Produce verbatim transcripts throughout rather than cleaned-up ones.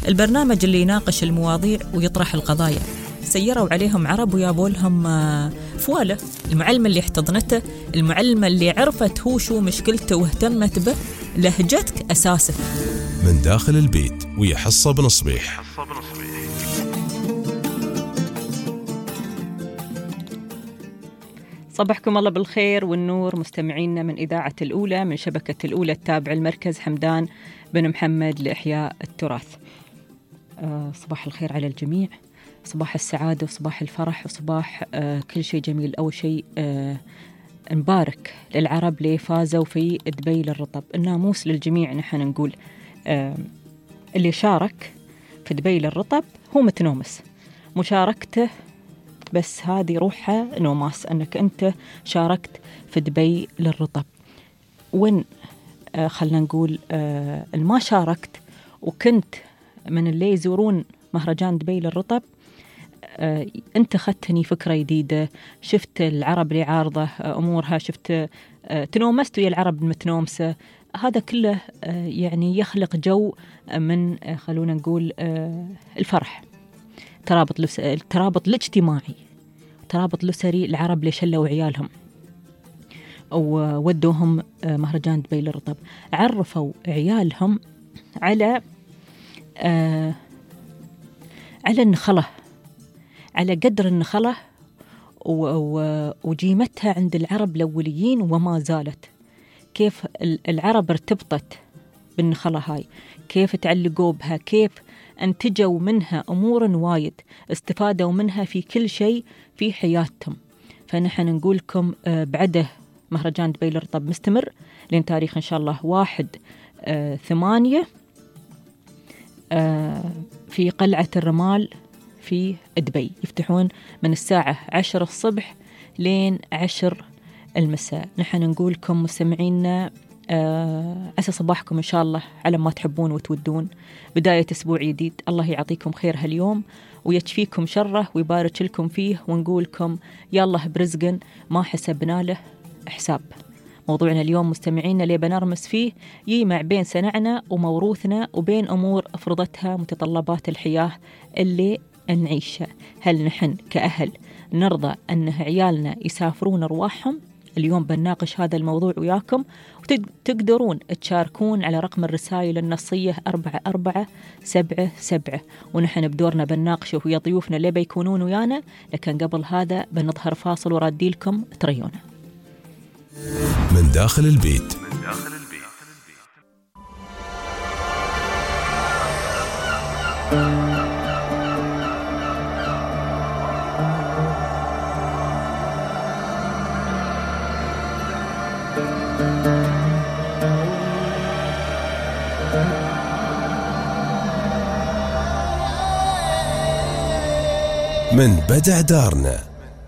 البرنامج اللي يناقش المواضيع ويطرح القضايا. سيروا عليهم عرب ويابوا لهم فوالة. المعلمة اللي احتضنته، المعلمة اللي عرفت هو شو مشكلته واهتمت به، لهجتك أساسك. من داخل البيت ويا حصة بنصبيح. صبحكم الله بالخير والنور مستمعينا من إذاعة الأولى، من شبكة الأولى التابع المركز حمدان بن محمد لإحياء التراث. أه صباح الخير على الجميع، صباح السعادة وصباح الفرح وصباح أه كل شيء جميل. أول شيء أه نبارك للعرب اللي فازوا في دبي للرطب. الناموس للجميع، نحن نقول أه اللي شارك في دبي للرطب هو متنومس، مشاركته بس هذه روحها نوماس، أنك أنت شاركت في دبي للرطب. وين آه خلنا نقول آه ما شاركت وكنت من اللي يزورون مهرجان دبي للرطب، آه أنت خدتني فكرة جديدة، شفت العرب اللي عارضة آه أمورها، شفت آه تنومست ويا العرب المتنومسة. هذا كله آه يعني يخلق جو من آه خلونا نقول آه الفرح، ترابط لس... الترابط الاجتماعي، ترابط الأسري. العرب اللي شلوا عيالهم وودوهم مهرجان دبي للرطب، عرفوا عيالهم على آه على النخلة، على قدر النخلة وجيمتها عند العرب الأوليين وما زالت. كيف العرب ارتبطت بالنخلة هاي، كيف تعلقوا بها، كيف أنتجوا منها أمور وايد، استفادوا منها في كل شيء في حياتهم. فنحن نقول لكم بعده مهرجان دبي للرطب مستمر لين تاريخ إن شاء الله واحد آه ثمانية آه في قلعة الرمال في دبي. يفتحون من الساعة عشر الصبح لين عشر المساء. نحن نقول لكم مستمعينا آه عسى صباحكم إن شاء الله على ما تحبون وتودون. بداية أسبوع جديد، الله يعطيكم خير هاليوم ويشفيكم شره ويبارك لكم فيه، ونقول لكم يالله برزق ما حسبنا له حساب. موضوعنا اليوم مستمعينا اللي بنرمس فيه يجمع بين سنعنا وموروثنا وبين أمور أفرضتها متطلبات الحياة اللي نعيشها. هل نحن كأهل نرضى أن عيالنا يسافرون أرواحهم؟ اليوم بنناقش هذا الموضوع وياكم، وتقدرون تشاركون على رقم الرسائل النصية أربعة أربعة سبعة سبعة، ونحن بدورنا بنناقشه ويا ضيوفنا اللي بيكونون ويانا. لكن قبل هذا بنظهر فاصل ورادي لكم تريونا. من داخل البيت. من داخل البيت. من بدع دارنا.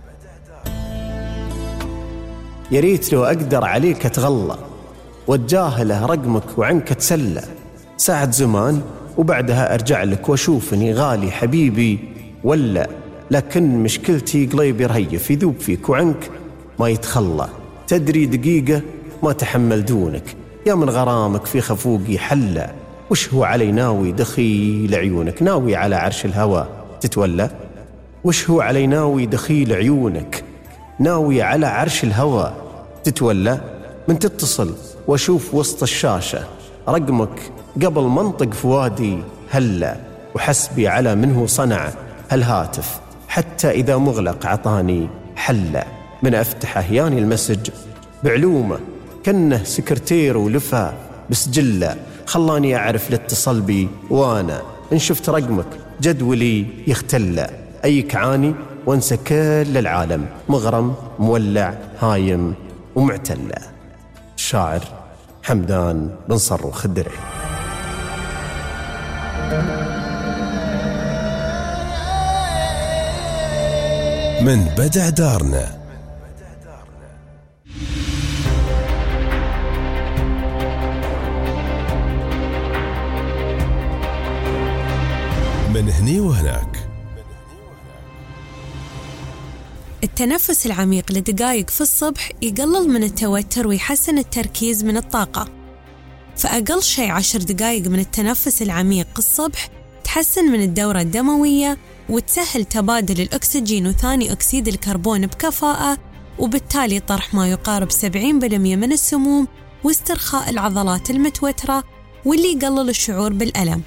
يا ريت لو أقدر عليك أتغلى واتجاهله رقمك وعنك أتسلى، ساعة زمان وبعدها أرجع لك وأشوفني غالي حبيبي ولا، لكن مشكلتي قليبي رهيف يذوب فيك وعنك ما يتخلى. تدري دقيقة ما تحمل دونك، يا من غرامك في خفوقي حلى. وش هو علي ناوي دخيل عيونك، ناوي على عرش الهوى تتولى. وش هو علي ناوي دخيل عيونك، ناوي على عرش الهوى تتولى. من تتصل واشوف وسط الشاشة رقمك قبل منطق فؤادي هلا، وحسبي على منه صنع هالهاتف حتى إذا مغلق عطاني حلا. من أفتحه ياني المسج بعلومه كنه سكرتير ولفا بسجلة، خلاني أعرف لاتصل بي وأنا إن شفت رقمك جدولي يختلى. أيك عاني وانسى كل العالم، مغرم مولع هايم ومعتلة. الشاعر حمدان بن صروخ الدرعي. من بدع دارنا. من هني وهناك. التنفس العميق لدقائق في الصبح يقلل من التوتر ويحسن التركيز من الطاقة. فأقل شيء عشر دقائق من التنفس العميق الصبح تحسن من الدورة الدموية وتسهل تبادل الأكسجين وثاني أكسيد الكربون بكفاءة، وبالتالي طرح ما يقارب سبعين بالمئة من السموم واسترخاء العضلات المتوترة واللي يقلل الشعور بالألم.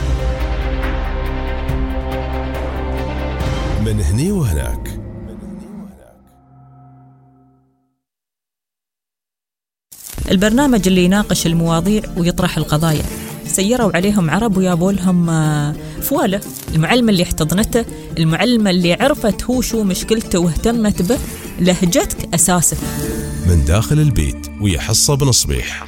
من هني وهناك. البرنامج اللي يناقش المواضيع ويطرح القضايا. سيروا عليهم عرب ويابوا لهم فوالة. المعلمة اللي احتضنته، المعلمة اللي عرفت هو شو مشكلته واهتمت به، لهجتك أساسك. من داخل البيت ويا حصة بن صبيح.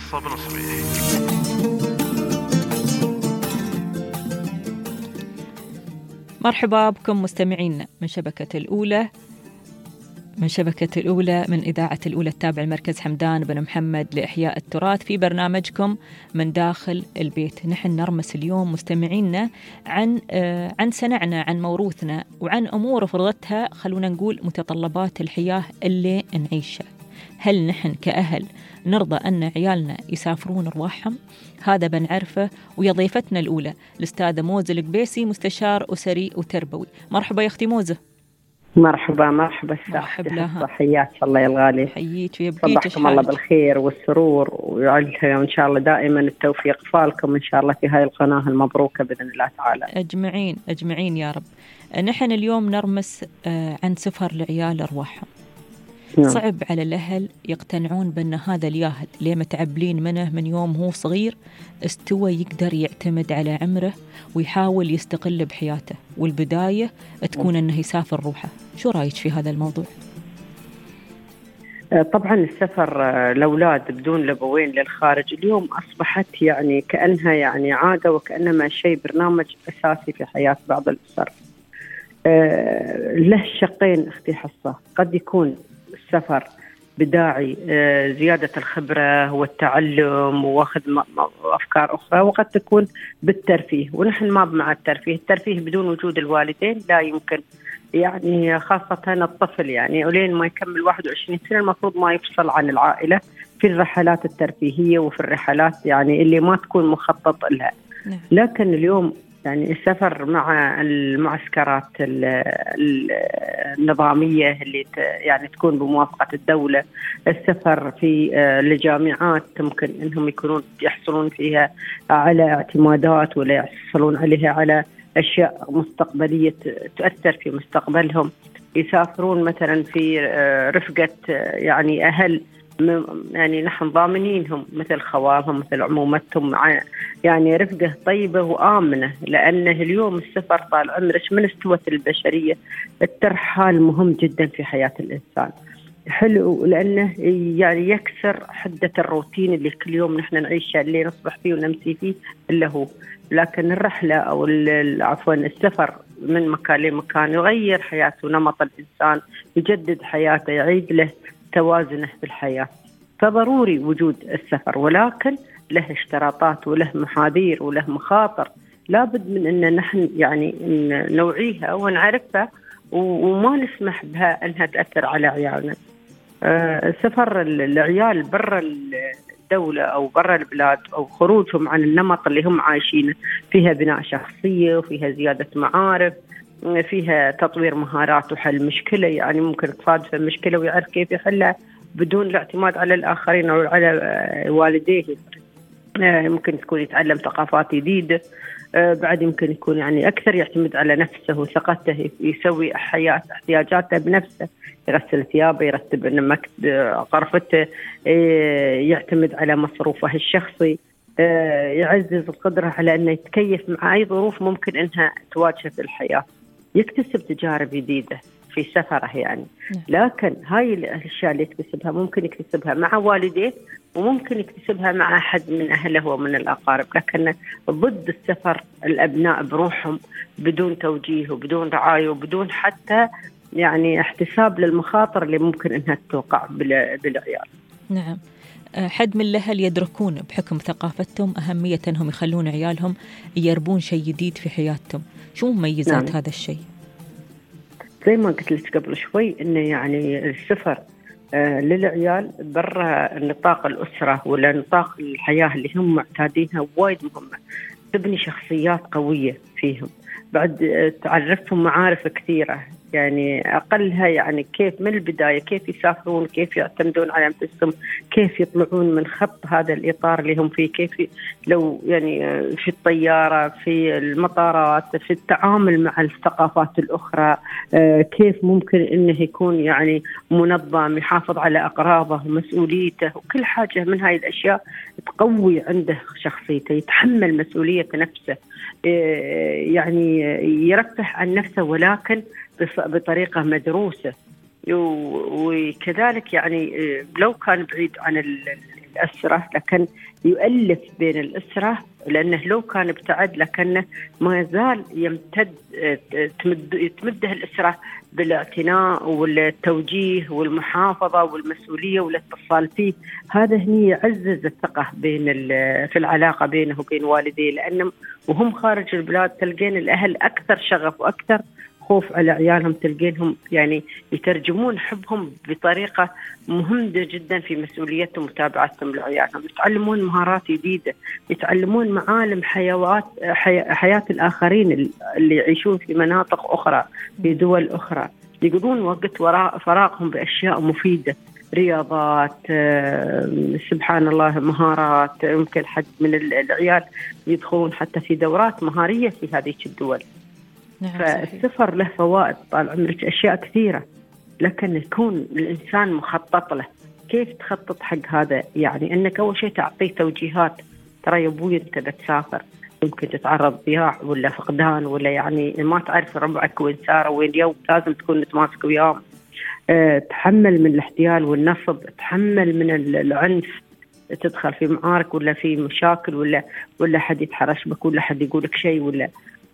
مرحبا بكم مستمعينا من شبكة الأولى من شبكة الأولى من إذاعة الأولى التابع المركز حمدان بن محمد لإحياء التراث في برنامجكم من داخل البيت. نحن نرمس اليوم مستمعينا عن آه عن سنعنا، عن موروثنا، وعن أمور فرضتها خلونا نقول متطلبات الحياة اللي نعيشها. هل نحن كأهل نرضى أن عيالنا يسافرون رواحهم؟ هذا بنعرفه ويا ضيفتنا الأولى الأستاذة موزة القبيسي، مستشار أسري وتربوي. مرحبا يا أختي موزة. مرحبا مرحبا مرحبا، حياك الله يا الغالي. حييك ويبقيك. صبحكم الله بالخير والسرور ويجعلها وإن شاء الله دائما التوفيق فالكم إن شاء الله في هاي القناة المبروكة بإذن الله تعالى. أجمعين أجمعين يا رب. نحن اليوم نرمس عن سفر لعيال أرواحهم. صعب على الأهل يقتنعون بأن هذا الياهل اللي متعبلين منه من يوم هو صغير استوى يقدر يعتمد على عمره ويحاول يستقل بحياته، والبداية تكون أنه يسافر روحه. شو رأيك في هذا الموضوع؟ طبعا السفر الأولاد بدون الأبوين للخارج اليوم أصبحت يعني كأنها يعني عادة، وكأنما شيء برنامج أساسي في حياة بعض الأسر. له شقين أختي حصة. قد يكون السفر بداعي زيادة الخبرة والتعلم وأخذ أفكار أخرى، وقد تكون بالترفيه، ونحن ما مع الترفيه. الترفيه بدون وجود الوالدين لا يمكن، يعني خاصة الطفل يعني ولين ما يكمل واحد وعشرين سنة المفروض ما يفصل عن العائلة في الرحلات الترفيهية وفي الرحلات يعني اللي ما تكون مخطط لها. لكن اليوم يعني السفر مع المعسكرات النظامية اللي يعني تكون بموافقة الدولة، السفر في لجامعات ممكن إنهم يكونون يحصلون فيها على اعتمادات ولا يحصلون عليها على أشياء مستقبلية تؤثر في مستقبلهم. يسافرون مثلا في رفقة يعني أهل يعني نحن ضامنينهم مثل خوالهم مثل عمومتهم، مع يعني رفقة طيبة وآمنة، لأنه اليوم السفر طال عمرك من استوت البشرية الترحال مهم جدا في حياة الإنسان. حلو لأنه يعني يكسر حدة الروتين اللي كل يوم نحن نعيشه اللي نصبح فيه ونمسي فيه اللي هو. لكن الرحلة أو عفوا السفر من مكان لمكان يغير حياته ونمط الإنسان، يجدد حياته، يعيد له توازنه في الحياة. فضروري وجود السفر، ولكن له اشتراطات وله محاذير وله مخاطر لابد من أن نحن يعني نوعيها ونعرفها وما نسمح بها أنها تأثر على عيالنا. أه سفر العيال برا الدولة أو برا البلاد أو خروجهم عن النمط اللي هم عايشينه فيها بناء شخصية وفيها زيادة معارف، فيها تطوير مهارات وحل مشكلة. يعني ممكن تصادف مشكلة ويعرف كيف يحلها بدون الاعتماد على الآخرين أو على والديه. ممكن تكون يتعلم ثقافات جديدة، بعد يمكن يكون يعني أكثر يعتمد على نفسه وثقته، يسوي حياة احتياجاته بنفسه، يغسل ثيابه، يرتب غرفته، يعتمد على مصروفه الشخصي، يعزز القدرة على أنه يتكيف مع أي ظروف ممكن أنها تواجهه في الحياة، يكتسب تجارب جديدة في سفره يعني. لكن هاي الأشياء اللي يكتسبها ممكن يكتسبها مع والديه وممكن يكتسبها مع أحد من أهله ومن الأقارب، لكن ضد السفر الأبناء بروحهم بدون توجيه وبدون رعاية وبدون حتى يعني احتساب للمخاطر اللي ممكن أنها توقع بالعيال. نعم. حد من الأهل يدركون بحكم ثقافتهم أهمية أنهم يخلون عيالهم يربون شيء جديد في حياتهم. شو مميزات نعم. هذا الشيء؟ زي ما قلت لك قبل شوي إنه يعني السفر آه للعيال برا نطاق الأسرة ولا نطاق الحياة اللي هم معتادينها وايد مهمة. تبني شخصيات قوية في فيهم. بعد تعرفهم معارف كثيرة، يعني أقلها يعني كيف من البداية كيف يسافرون، كيف يعتمدون على أنفسهم، كيف يطلعون من خط هذا الإطار اللي هم فيه، كيف لو يعني في الطيارة، في المطارات، في التعامل مع الثقافات الأخرى، كيف ممكن إنه يكون يعني منظم، يحافظ على أقراضه ومسؤوليته، وكل حاجة من هاي الأشياء تقوي عنده شخصيته، يتحمل مسؤولية نفسه، يعني يرفه عن نفسه ولكن بطريقة مدروسة. وكذلك يعني لو كان بعيد عن الأسرة لكن يؤلف بين الأسرة، لأنه لو كان ابتعد لكنه ما يزال يمتد تمد تمده الأسرة بالاعتناء والتوجيه والمحافظة والمسؤولية والاتصال فيه. هذا هني يعزز الثقة بين في العلاقة بينه وبين والديه، لأنه وهم خارج البلاد تلقين الأهل أكثر شغف وأكثر خوف على عيالهم، تلقينهم يعني يترجمون حبهم بطريقة مهمة جدا في مسؤوليتهم ومتابعتهم لعيالهم، يتعلمون مهارات جديدة، يتعلمون معالم حيوات حي... حياة الآخرين اللي يعيشون في مناطق أخرى في دول أخرى، يقضون وقت وراء فراغهم بأشياء مفيدة، رياضات، سبحان الله، مهارات. يمكن حد من العيال يدخلون حتى في دورات مهارية في هذه الدول. نعم، فالسفر له فوائد طال عمرك أشياء كثيرة، لكن يكون الإنسان مخطط له. كيف تخطط حق هذا؟ يعني أنك أول شيء تعطيه توجيهات، ترى يا أبوي أنت بتسافر، ممكن تتعرض ضياع ولا فقدان ولا يعني ما تعرف ربعك وين سار وين يوم، لازم تكون متماسك وياهم. أه تحمل من الاحتيال والنصب، تحمل من العنف، تدخل في معارك ولا في مشاكل ولا ولا حد يتحرش بك ولا حد يقولك شيء، ولا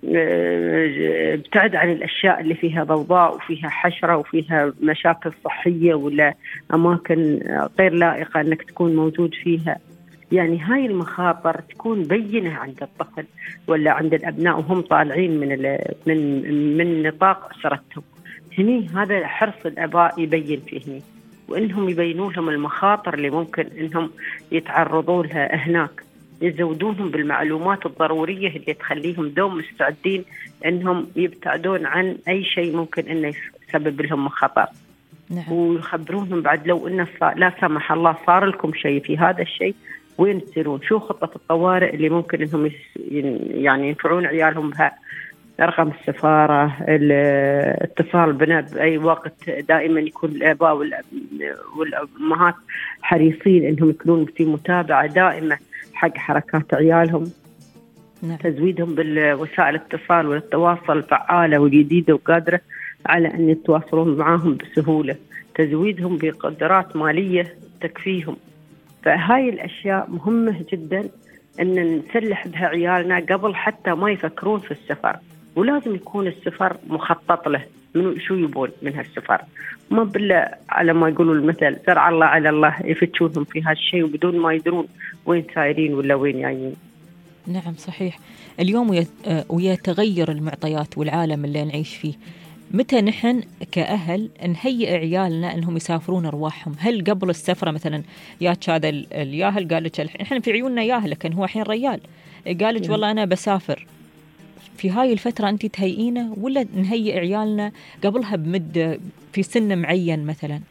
ابتعد عن الأشياء اللي فيها ضوضاء وفيها حشرة وفيها مشاكل صحية ولا أماكن غير لائقة أنك تكون موجود فيها. يعني هاي المخاطر تكون بينة عند الطفل ولا عند الأبناء وهم طالعين من من من نطاق أسرتهم. هني هذا حرص الآباء يبين فيه، وإنهم يبينوا لهم المخاطر اللي ممكن إنهم يتعرضوا لها هناك، يزودونهم بالمعلومات الضرورية اللي تخليهم دوم مستعدين إنهم يبتعدون عن أي شيء ممكن إنه يسبب لهم خطر. نعم. ويخبرونهم بعد لو إنه لا سمح الله صار لكم شيء في هذا الشيء وين تسيرون، شو خطة الطوارئ اللي ممكن إنهم يعني ينفعون عيالهم بها، رقم السفارة، الاتصال بنا بأي وقت. دائما يكون الآباء والأمهات حريصين إنهم يكونون في متابعة دائمة حق حركات عيالهم. نعم. تزويدهم بالوسائل الاتصال والتواصل الفعالة والجديدة وقادرة على أن يتواصلون معهم بسهولة، تزويدهم بقدرات مالية تكفيهم. فهاي الأشياء مهمة جدا أن نسلح بها عيالنا قبل حتى ما يفكرون في السفر. ولازم يكون السفر مخطط له، من شو يبون من هالسفر، ما بالله على ما يقولوا المثل زرع الله على الله، يفتشونهم في هالشيء وبدون ما يدرون وين سايرين ولا وين جايين. نعم صحيح. اليوم ويا تغير المعطيات والعالم اللي نعيش فيه، متى نحن كأهل نهيئ عيالنا أنهم يسافرون أرواحهم؟ هل قبل السفرة مثلا ياتش هذا الياهل قال لك إحنا في عيوننا ياهل لكن هو الحين ريال، قال لك والله أنا بسافر، في هاي الفترة أنت تهيئينه ولا نهيئ عيالنا قبلها بمدة في سن معين مثلا؟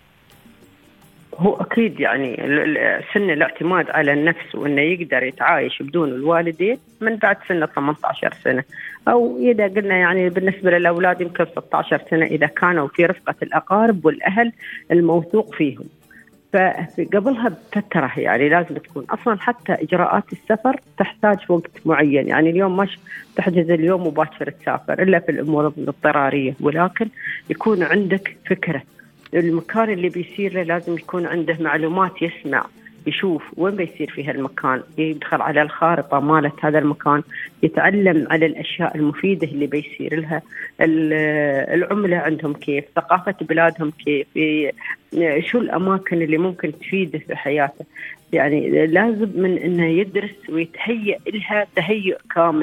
هو أكيد يعني سن الاعتماد على النفس وأنه يقدر يتعايش بدون الوالدين من بعد سنة ثمانية عشر سنة، أو إذا قلنا يعني بالنسبة للأولاد يمكن ستة عشر سنة إذا كانوا في رفقة الأقارب والأهل الموثوق فيهم. فقبلها بفترة يعني لازم تكون أصلا حتى إجراءات السفر تحتاج وقت معين. يعني اليوم مش تحجز اليوم وباكر تسافر إلا في الأمور الاضطرارية، ولكن يكون عندك فكرة المكان اللي بيصير له، لازم يكون عنده معلومات، يسمع يشوف وين بيصير في هالمكان، يدخل على الخارطة مالت هذا المكان، يتعلم على الأشياء المفيدة اللي بيصير لها، العملة عندهم كيف، ثقافة بلادهم كيف، شو الأماكن اللي ممكن تفيده في حياته. يعني لازم من إنه يدرس ويتهيئ لها تهيئ كامل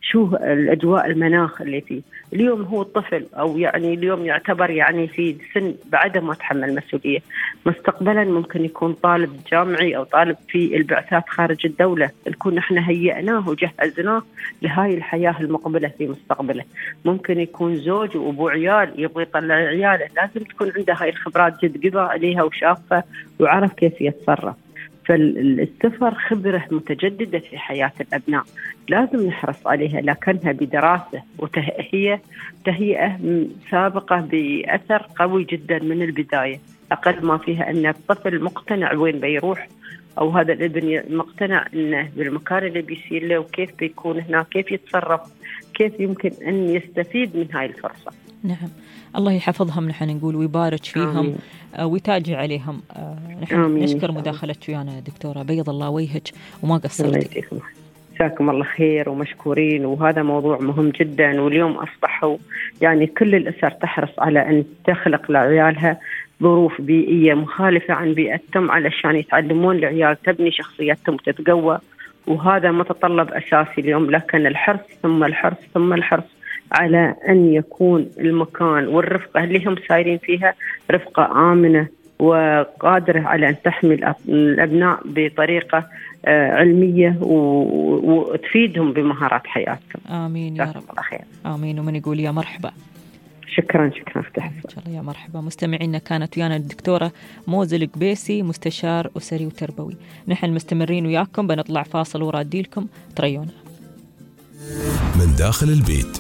شو الأجواء المناخ اللي فيه. اليوم هو الطفل أو يعني اليوم يعتبر يعني في سن بعد ما تحمل مسؤولية، مستقبلا ممكن يكون طالب جامعي أو طالب في البعثات خارج الدولة، نكون احنا هيئناه وجهزناه لهاي الحياة المقبلة في مستقبله. ممكن يكون زوج وأبو عيال يبغى يطلع عياله، لازم تكون عنده هاي الخبرات، جد قضى عليها وشافها وعرف كيف يتصرف. فالسفر خبرة متجددة في حياة الأبناء، لازم نحرص عليها، لكنها بدراسة وتهيئة تهيئة سابقة بأثر قوي جدا من البداية. أقل ما فيها أن الطفل مقتنع وين بيروح، أو هذا الابن مقتنع أنه بالمكان اللي بيصير له وكيف بيكون هناك، كيف يتصرف، كيف يمكن أن يستفيد من هاي الفرصة. نعم، الله يحفظهم نحن نقول ويبارك فيهم آه ويتاجع عليهم. آه نحن آمين. نشكر مداخلتك ويانا دكتورة، بيض الله وجهك وما قصرتي. جزاكم الله خير ومشكورين، وهذا موضوع مهم جدا. واليوم أصبحوا يعني كل الأسر تحرص على أن تخلق لعيالها ظروف بيئية مخالفة عن بيئتهم علشان يتعلمون العيال تبني شخصيتهم وتتقوى، وهذا متطلب أساسي اليوم. لكن الحرص ثم الحرص ثم الحرص على أن يكون المكان والرفقة اللي هم سايرين فيها رفقة آمنة وقادرة على أن تحمل الأبناء بطريقة علمية وتفيدهم بمهارات حياتهم. آمين يا رب. آمين. ومن يقول يا مرحبا. شكرا شكرا افتح إن شاء الله يا مرحبا. مستمعينا، كانت ويانا الدكتورة موزة القبيسي، مستشار أسري وتربوي. نحن مستمرين وياكم، بنطلع فاصل ورادي لكم، تريونا. من داخل البيت.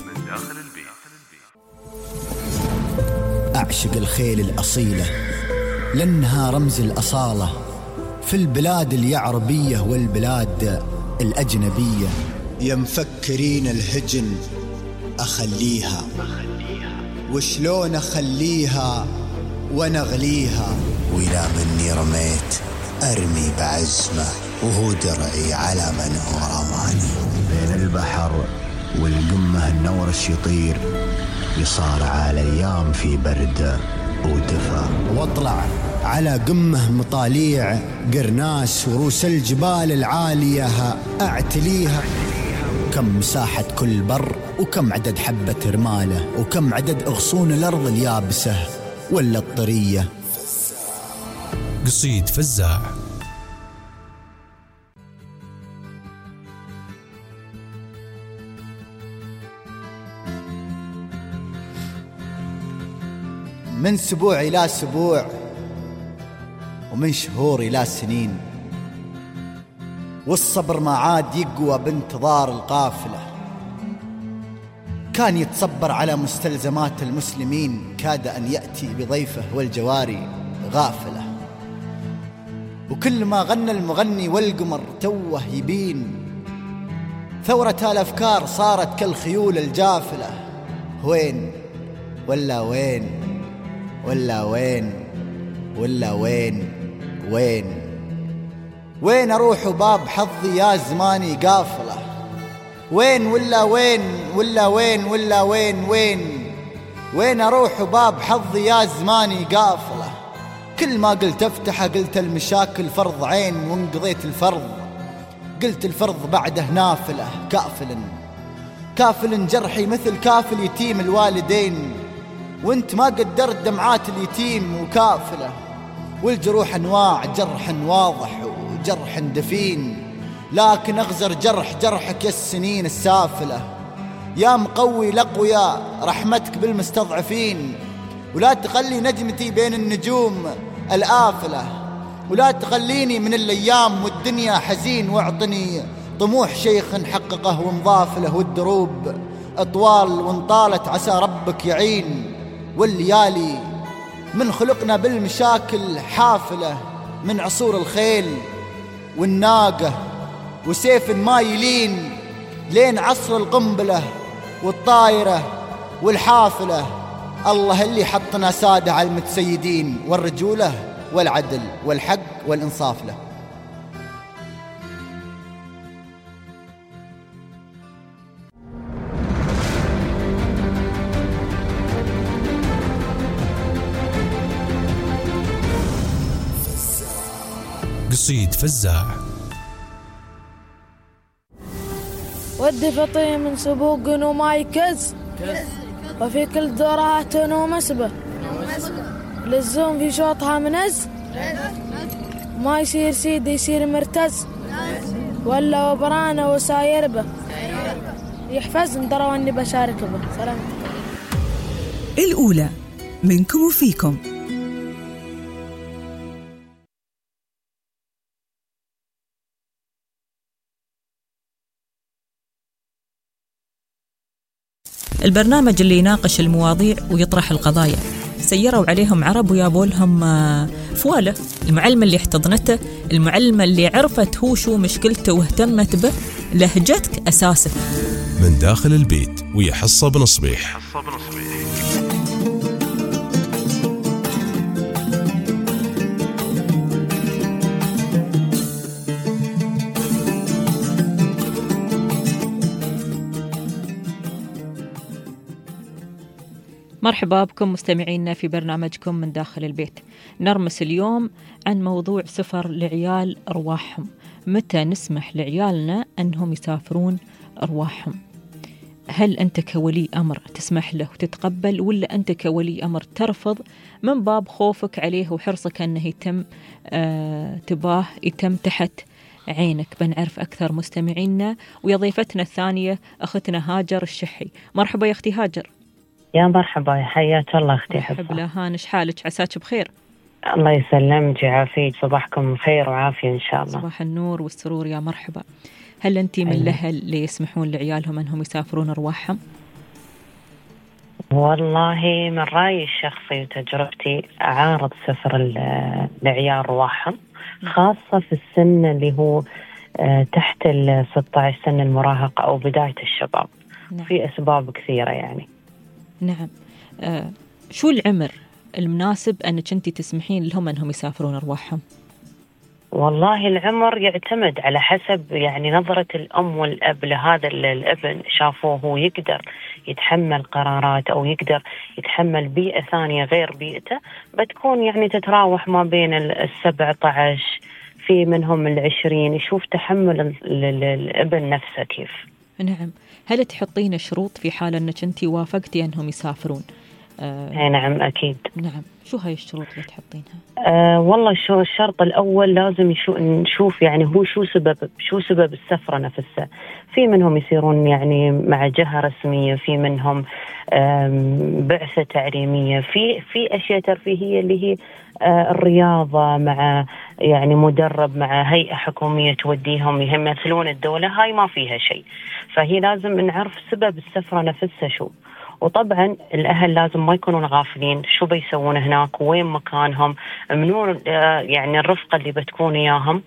أعشق الخيل الأصيلة لأنها رمز الأصالة في البلاد اليعربية والبلاد الأجنبية. يا مفكرين الهجن أخليها، وشلون أخليها ونغليها، وإلى مني رميت أرمي بعزمة، وهو درعي على من هو رماني. بين البحر والقمة النورش يطير، يصارع الأيام في برد ودفا، واطلع على قمة مطاليع قرناس وروس الجبال العالية أعتليها. كم مساحة كل بر، وكم عدد حبة رمالة، وكم عدد أغصون الأرض اليابسة ولا الطرية. قصيد فزاع. من سبوع إلى سبوع، ومن شهور إلى سنين، والصبر ما عاد يقوى بانتظار القافلة. كان يتصبر على مستلزمات المسلمين، كاد أن يأتي بضيفه والجواري غافلة. وكل ما غنى المغني والقمر توه يبين، ثورة الأفكار صارت كالخيول الجافلة. وين ولا وين ولا وين ولا وين وين وين أروح باب حظي يا زماني قافلة. وين ولا وين ولا وين ولا وين وين وين أروح باب حظي يا زماني قافلة. كل ما قلت افتح قلت المشاكل فرض عين، وانقضيت الفرض قلت الفرض بعده نافلة. كافل كافل جرحي مثل كافل يتيم الوالدين، وانت ما قدرت دمعات اليتيم وكافلة. والجروح انواع، جرح واضح وجرح دفين، لكن اغزر جرح جرحك يا السنين السافلة. يا مقوي لقويا رحمتك بالمستضعفين، ولا تخلي نجمتي بين النجوم الآفلة، ولا تخليني من الأيام والدنيا حزين، واعطني طموح شيخ حققه ومضاف له. والدروب أطوال وانطالت عسى ربك يعين، والليالي من خلقنا بالمشاكل حافلة. من عصور الخيل والناقة وسيف ما يلين، لين عصر القنبلة والطائرة والحافلة. الله اللي حطنا سادة على المتسيدين، والرجولة والعدل والحق والإنصاف له. قصيد فزاع. ودي فطيه من سبوق وما يكز، وفي كل دورات ومسبة، للزوم في شوطها منز، ما يصير سيد يصير مرتز، ولا وبرانة وساير به، يحفظن درى واني بشارك به. سلام. الأولى منكم وفيكم. البرنامج اللي يناقش المواضيع ويطرح القضايا. سيروا عليهم عرب ويابوا لهم فوالة. المعلمة اللي احتضنته، المعلمة اللي عرفت هو شو مشكلته واهتمت به، لهجتك أساسك. من داخل البيت ويا حصة بنصبيح. مرحبا بكم مستمعينا في برنامجكم من داخل البيت. نرمس اليوم عن موضوع سفر لعيال أرواحهم. متى نسمح لعيالنا أنهم يسافرون أرواحهم؟ هل أنت كولي أمر تسمح له وتتقبل، ولا أنت كولي أمر ترفض من باب خوفك عليه وحرصك أنه يتم آه تباه يتم تحت عينك؟ بنعرف أكثر مستمعينا. ويا ضيفتنا الثانية أختنا هاجر الشحي. مرحبا يا أختي هاجر. يا مرحبا، يا حياك الله أختي حبة. مرحبا هانش حالك؟ عساك بخير؟ الله يسلمك ويعافيك، صباحكم خير وعافية إن شاء الله. صباح النور والسرور يا مرحبا. هل أنت من الأهل اللي يسمحون لعيالهم أنهم يسافرون أرواحهم؟ والله من رأيي الشخصي وتجربتي أعارض سفر لعيال أرواحهم، خاصة في السن اللي هو تحت ال ستة عشر سنة، المراهقة أو بداية الشباب. نعم. في أسباب كثيرة يعني. نعم. آه شو العمر المناسب أنك أنت تسمحين لهم أنهم يسافرون أرواحهم؟ والله العمر يعتمد على حسب يعني نظرة الأم والأب لهذا الابن، شافوه هو يقدر يتحمل قرارات أو يقدر يتحمل بيئة ثانية غير بيئته، بتكون يعني تتراوح ما بين السبعة عشر في منهم العشرين، يشوف تحمل الابن نفسه كيف. نعم. هل تحطين شروط في حال أنك أنت وافقتي أنهم يسافرون؟ آه نعم أكيد. نعم. شو هاي الشروط اللي تحطينها؟ آه والله شو الشرط الأول لازم يشو نشوف يعني هو شو سبب شو سبب السفرة نفسها. في منهم يصيرون يعني مع جهة رسمية، في منهم بعثة تعليمية، في في أشياء ترفيهية اللي هي آه الرياضة، مع يعني مدرب مع هيئة حكومية توديهم يمثلون الدولة. هاي ما فيها شيء، فهي لازم نعرف سبب السفرة نفسها شو. وطبعا الأهل لازم ما يكونون غافلين شو بيسوون هناك وين مكانهم، منو يعني الرفقة اللي بتكون إياهم،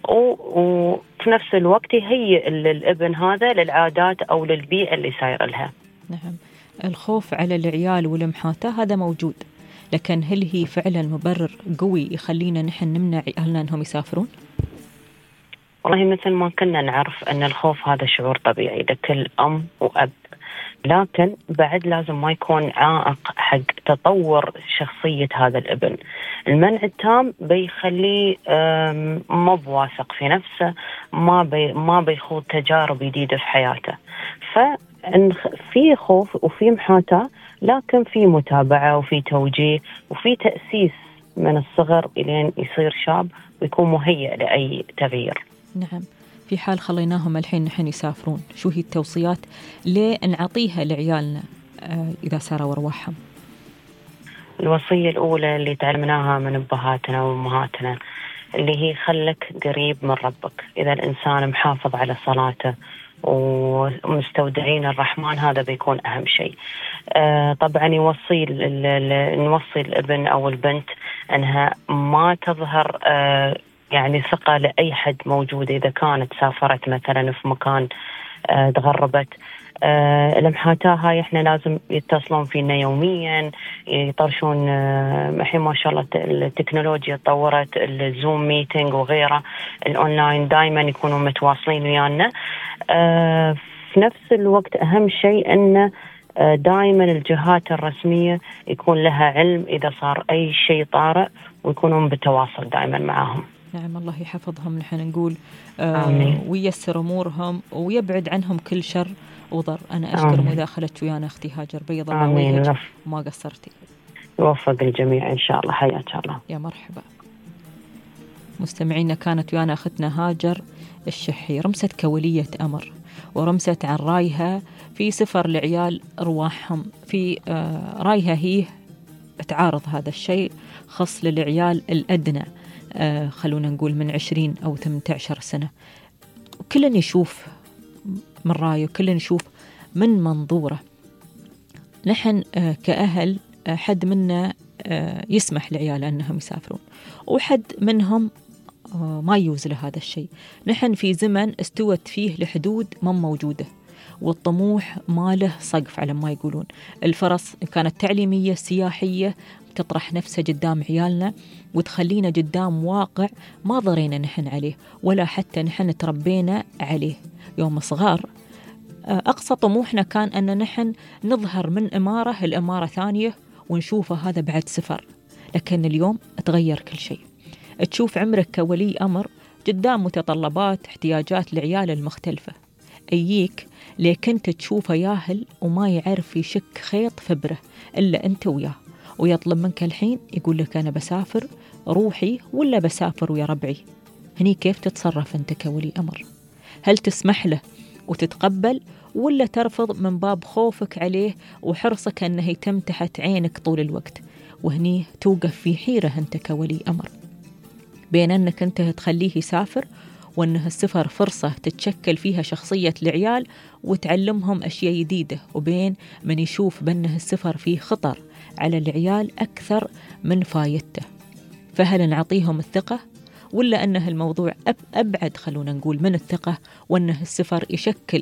وفي نفس الوقت يهيئ الابن هذا للعادات أو للبيئة اللي ساير لها. نعم. الخوف على العيال ولمحاته هذا موجود، لكن هل هي فعلا مبرر قوي يخلينا نحن نمنع عيالنا أنهم يسافرون؟ والله مثل ما كنا نعرف أن الخوف هذا شعور طبيعي لكل أم وأب، لكن بعد لازم ما يكون عائق حق تطور شخصية هذا الابن. المنع التام بيخليه ما بواثق في نفسه، ما بي ما بيخوض تجارب جديدة في حياته. ففي خوف وفي محاتاة، لكن في متابعة وفي توجيه وفي تأسيس من الصغر إلين يصير شاب ويكون مهيئ لأي تغيير. نعم. في حال خليناهم الحين نحن يسافرون، شو هي التوصيات اللي نعطيها لعيالنا إذا ساروا أرواحهم؟ الوصية الأولى اللي تعلمناها من أبهاتنا وأمهاتنا اللي هي خلك قريب من ربك. إذا الإنسان محافظ على صلاته ومستودعين الرحمن، هذا بيكون أهم شيء. آه طبعا يوصي نوصي الابن أو البنت أنها ما تظهر آه يعني ثقة لأي حد موجود. إذا كانت سافرت مثلا في مكان آه تغربت، آه المحاتاة هاي إحنا لازم يتصلون فينا يوميا، يطرشون الحين آه ما شاء الله التكنولوجيا تطورت، الزوم ميتينج وغيره، الأونلاين، دايما يكونوا متواصلين ويانا. آه في نفس الوقت أهم شيء أن آه دايما الجهات الرسمية يكون لها علم إذا صار أي شيء طارئ، ويكونون بالتواصل دائما معهم. نعم الله يحفظهم نحن نقول آه وييسر أمورهم ويبعد عنهم كل شر وضر. أنا أشكر مداخلتك ويانا أختي هاجر، بيض الله وجهك وما قصرتي. يوفق الجميع إن شاء الله. حياك الله. يا مرحبا. مستمعينا كانت ويانا أختنا هاجر الشحي، رمست كولية أمر ورمست عن رايها في سفر لعيال أرواحهم. في آه رايها هي تعارض هذا الشيء خاص للعيال الأدنى، آه خلونا نقول من عشرين أو ثمانية عشر سنة. كلن يشوف من رايه، كلن يشوف من منظوره. نحن آه كأهل آه حد منا آه يسمح لعياله أنهم يسافرون، وحد منهم آه ما يوز له هذا الشيء. نحن في زمن استوت فيه لحدود ما موجودة، والطموح ما له سقف على ما يقولون. الفرص كانت تعليمية سياحية تطرح نفسها قدام عيالنا وتخلينا قدام واقع ما ضرينا نحن عليه ولا حتى نحن تربينا عليه. يوم صغار أقصى طموحنا كان أن نحن نظهر من إمارة الإمارة ثانية ونشوفه هذا بعد سفر، لكن اليوم تغير كل شيء. تشوف عمرك كولي أمر قدام متطلبات احتياجات العيال المختلفة، أييك ليك أنت تشوفه ياهل وما يعرف يشك خيط فبره إلا أنت وياه، ويطلب منك الحين يقول لك أنا بسافر روحي ولا بسافر ويا ربعي. هني كيف تتصرف أنت كولي أمر؟ هل تسمح له وتتقبل ولا ترفض من باب خوفك عليه وحرصك أنه يتم تحت عينك طول الوقت؟ وهني توقف في حيرة أنت كولي أمر بين أنك أنت تخليه يسافر وأنه السفر فرصة تتشكل فيها شخصية العيال وتعلمهم أشياء جديدة، وبين من يشوف بأنه السفر فيه خطر على العيال أكثر من فايدته. فهل نعطيهم الثقة ولا أنه الموضوع أبعد خلونا نقول من الثقة، وأنه السفر يشكل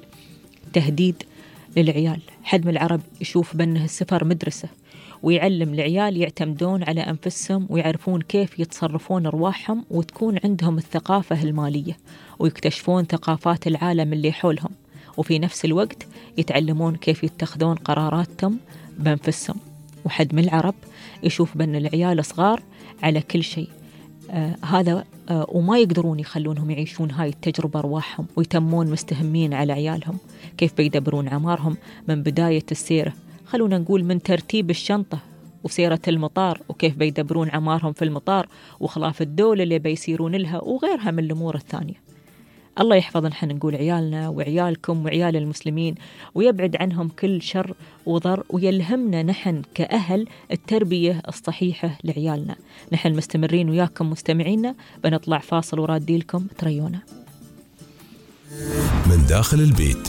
تهديد للعيال؟ حد من العرب يشوف بأنه السفر مدرسة ويعلم العيال يعتمدون على أنفسهم ويعرفون كيف يتصرفون أرواحهم، وتكون عندهم الثقافة المالية ويكتشفون ثقافات العالم اللي حولهم، وفي نفس الوقت يتعلمون كيف يتخذون قراراتهم بأنفسهم. وحد من العرب يشوف بأن العيال صغار على كل شيء آه هذا آه وما يقدرون يخلونهم يعيشون هاي التجربة أرواحهم، ويتمون مستهمين على عيالهم كيف بيدبرون عمارهم من بداية السيرة، خلونا نقول من ترتيب الشنطة وسيرة المطار، وكيف بيدبرون عمارهم في المطار وخلاف الدولة اللي بيسيرون لها وغيرها من الأمور الثانية. الله يحفظ نحن نقول عيالنا وعيالكم وعيال المسلمين ويبعد عنهم كل شر وضر، ويلهمنا نحن كأهل التربية الصحيحة لعيالنا. نحن مستمرين وياكم مستمعينا، بنطلع فاصل ورادي لكم تريونا. من داخل البيت.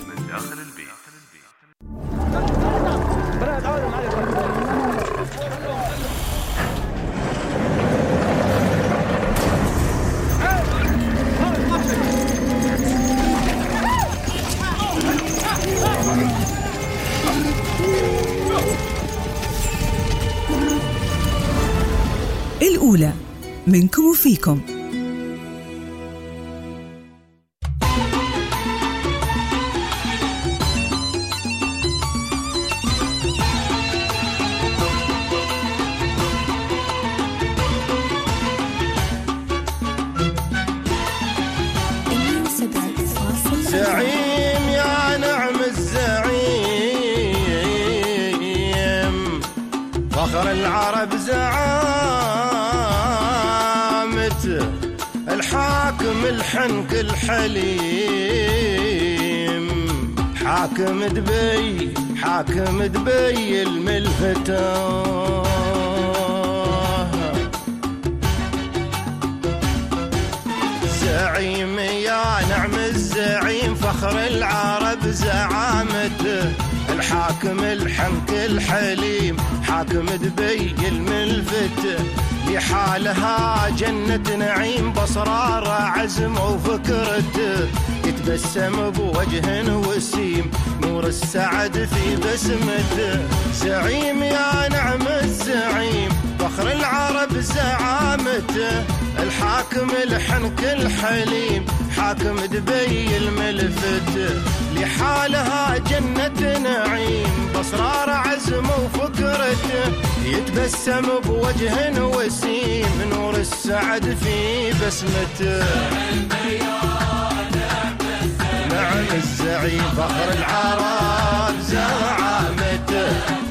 الأولى منكم وفيكم. زعيم يا نعم الزعيم، فخر العرب زعامته، الحاكم الحنك الحليم، حاكم دبي حاكم دبي الملفتة. زعيم يا نعم الزعيم، فخر العرب زعامته، الحاكم الحنك الحليم، حاكم دبي الملفتة، لحالها جنة نعيم، بصرار عزم وفكرته، يتبسم بوجه وسيم، نور السعد في بسمته. زعيم يا نعم الزعيم، فخر العرب زعامته، الحاكم الحنك الحليم، حاكم دبي الملفتة، لحالها جنة نعيم، بصرار عزم وفكرته، يتبسم بوجه وسيم نور السعد في بسمته. نعم الزعيم فخر العرب زعامته.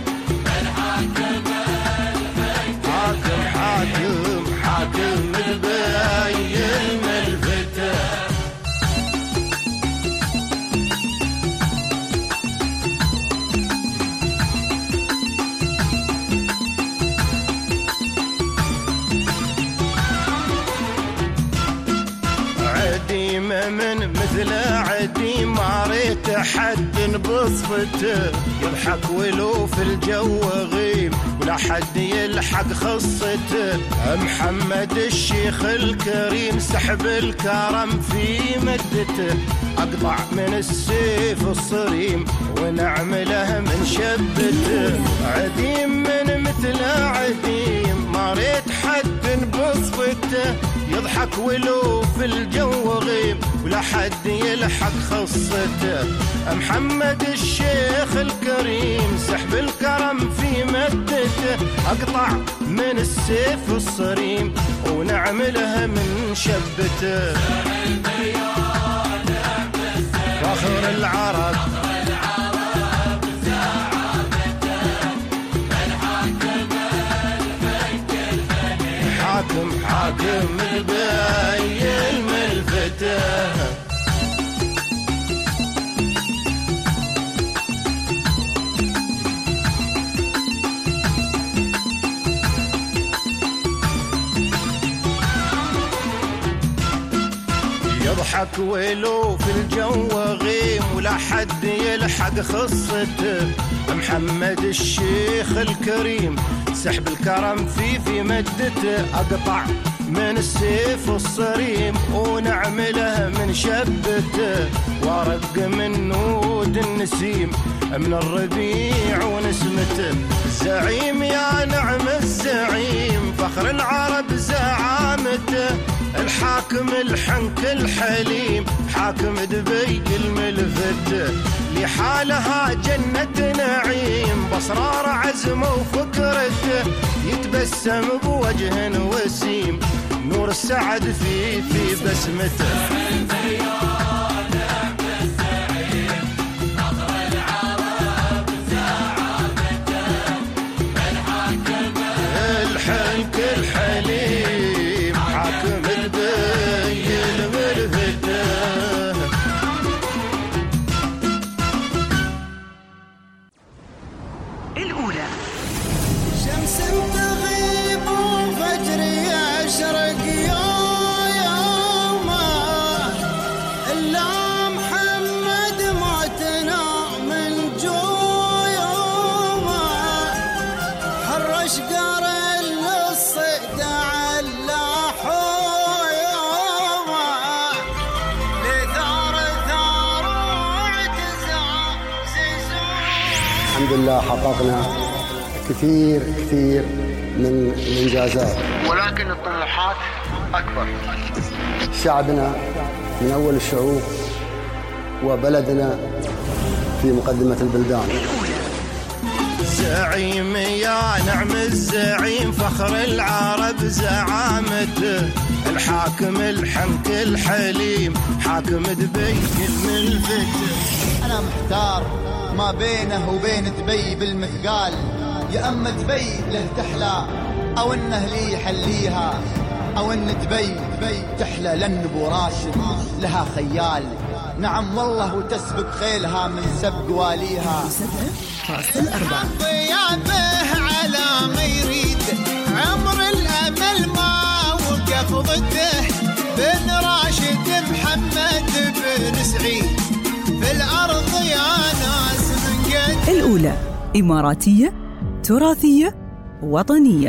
حاكم حاكم حاكم تبين ملفته. عديم من مثل عديم ما ريت حد بصفته. يضحك ولو في الجو غيم ولا حد يلحق خصته. محمد الشيخ الكريم سحب الكرم في مدته. أقطع من السيف الصريم ونعمله من شبته. عديم من مثل عديم ما ريت حد بصفته. يضحك ولو في الجو غيم ولا حد يلحق خصته. محمد الشيخ الكريم سحب الكرم في مدته. أقطع من السيف الصريم ونعملها من شبته. فخر العرب حاكم حاكم بين ملفته. يضحك ولو في الجو غيم ولا حد يلحق خصته. محمد الشيخ الكريم سحب الكرم في في مدته. أقطع من السيف الصريم ونعمله من شبته. ورق من نود النسيم من الربيع ونسمته. الزعيم يا نعم الزعيم فخر العرب زعامته. الحاكم الحنك الحليم حاكم دبي الملفته. لحالها جنة نعيم بصرار عزمه وفكرته. يتبسم بوجه وسيم نور السعد في في بسمته. الحنك الحليم حاكم دبي الملفته. الأولى شمس تغيب وفجر يشرق يوم إلا محمد موتنا من جيوم. حرش قرن للصيد على حيوم. لثار ثار وعتزاز. الحمد لله حققنا كثير كثير من الإنجازات ولكن الطموحات أكبر. شعبنا من أول الشعوب وبلدنا في مقدمة البلدان. زعيم يا نعم الزعيم فخر العرب زعامته. الحاكم الحنك الحليم حاكم دبي الملفته. أنا محتار ما بينه وبين دبي بالمثقال. يا أما دبي له تحلى أو إنه لي يحليها أو إن دبي دبي تحلى لأن أبو راشد لها خيال. نعم والله وتسبق خيلها من سبق واليها. فاصل أربعة ضيابه على ما يريد عمر الأمل ما وقف ضده. بن راشد محمد بن سعيد في الأرض يا ناس من قد. الأولى إماراتية تراثية وطنية.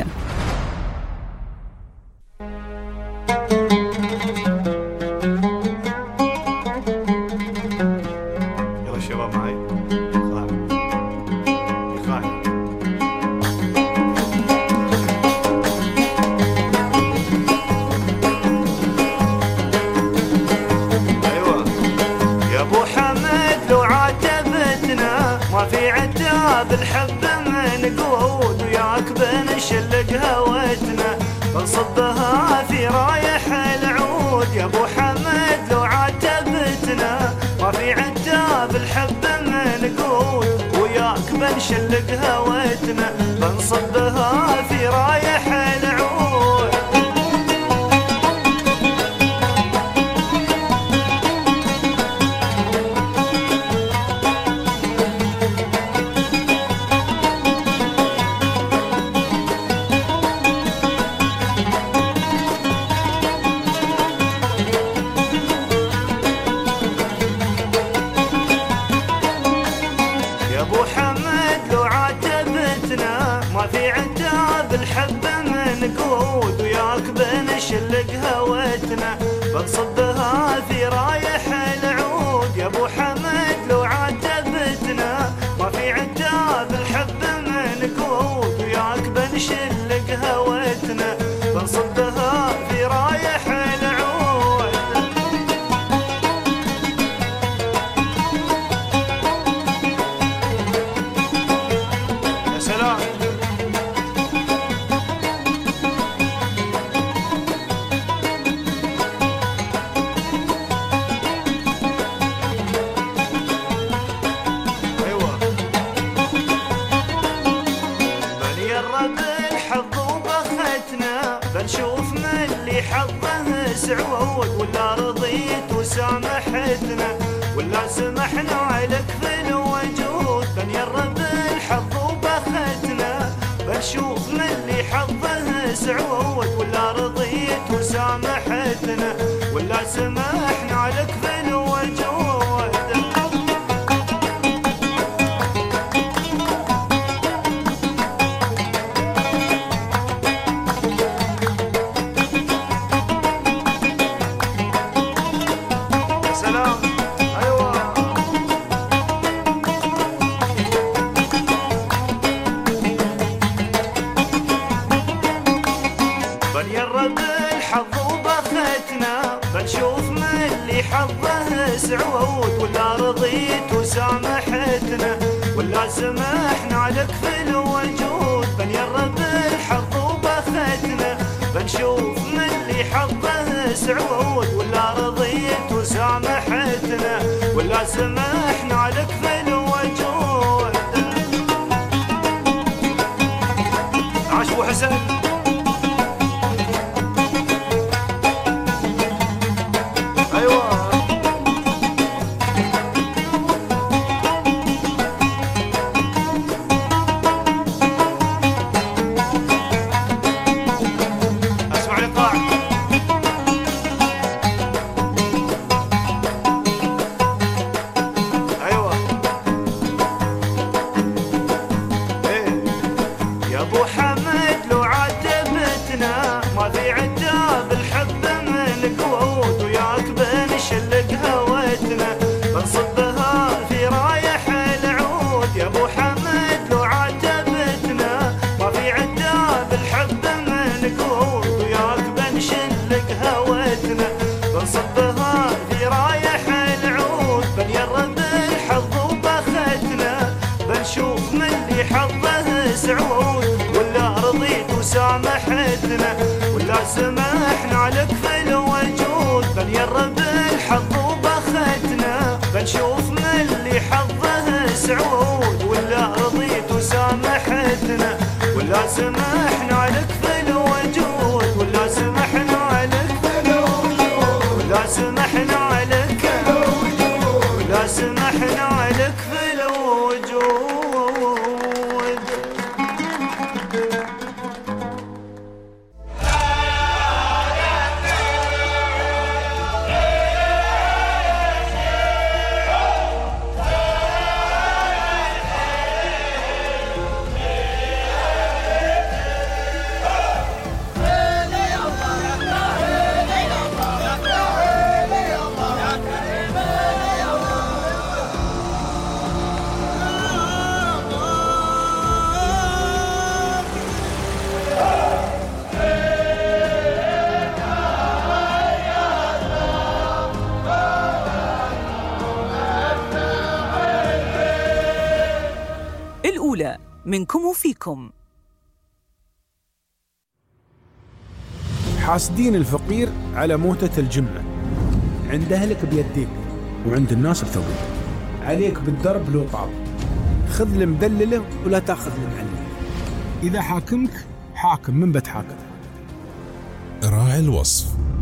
يلا شباب معي. ايوه يا ابو حمد لو عاتبتنا ما في عتاب الحب من قود. وياك بنشلق هوتنا بنصبها في رايح العود يا ابو حمد لو عتبتنا ما في عتاب الحب منقود وياك بنشلق هوتنا بنصبها في رايح العود منقود وياك بنشلق هوتنا بنصبها في رايح العود يا ابو حمد لو عتبتنا ما في عتاب الحب منقود وياك بنشلق هوتنا بنصبها في رايح العود يا سلام بنشوف من اللي حظه سعود ولا رضيت وسامحتنا ولا سمحنا عليك في الوجود بن يرب الحظ وبختنا بنشوف من اللي حظه سعود ولا رضيت وسامحتنا ولا سمحنا عليك في الوجود بنشوف من اللي حظه سعود ولا رضيت وسامحتنا ولا سمحنا عليك في الوجود بن يرب الحظ وبختنا بنشوف من اللي حظه سعود ولا رضيت وسامحتنا ولا سمحنا عليك في الوجود عاش ابو حسن سامحتنا ولا سمحنا عليك في الوجود بن يرب الحظ وبختنا بنشوف من اللي حظه سعود ولا رضيت وسامحتنا ولا سمحنا عليك في الوجود ولا سمحنا عليك في الوجود ولا سمحنا عليك ولا سمحنا عليك في الوجود الأولى منكم وفيكم. حاسدين الفقير على موتة الجمة، عند أهلك بيديك وعند الناس بثوبك، عليك بالدرب لو طاب، خذ المدللة ولا تاخذ المعلمة، إذا حاكمك حاكم من بتحاكم. راعي الوصف.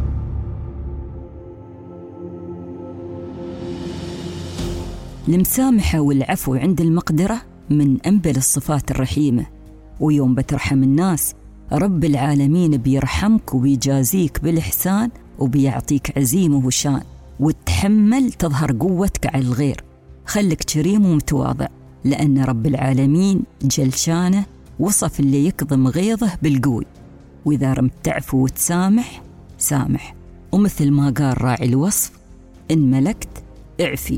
المسامحة والعفو عند المقدرة من أنبل الصفات الرحيمة، ويوم بترحم الناس رب العالمين بيرحمك وبيجازيك بالإحسان وبيعطيك عزيمة وشان، وتحمل تظهر قوتك على الغير. خلك كريم ومتواضع، لأن رب العالمين جل شانه وصف اللي يكظم غيظه بالقوي، وإذا رمت تعفو وتسامح سامح، ومثل ما قال راعي الوصف إن ملكت اعفي.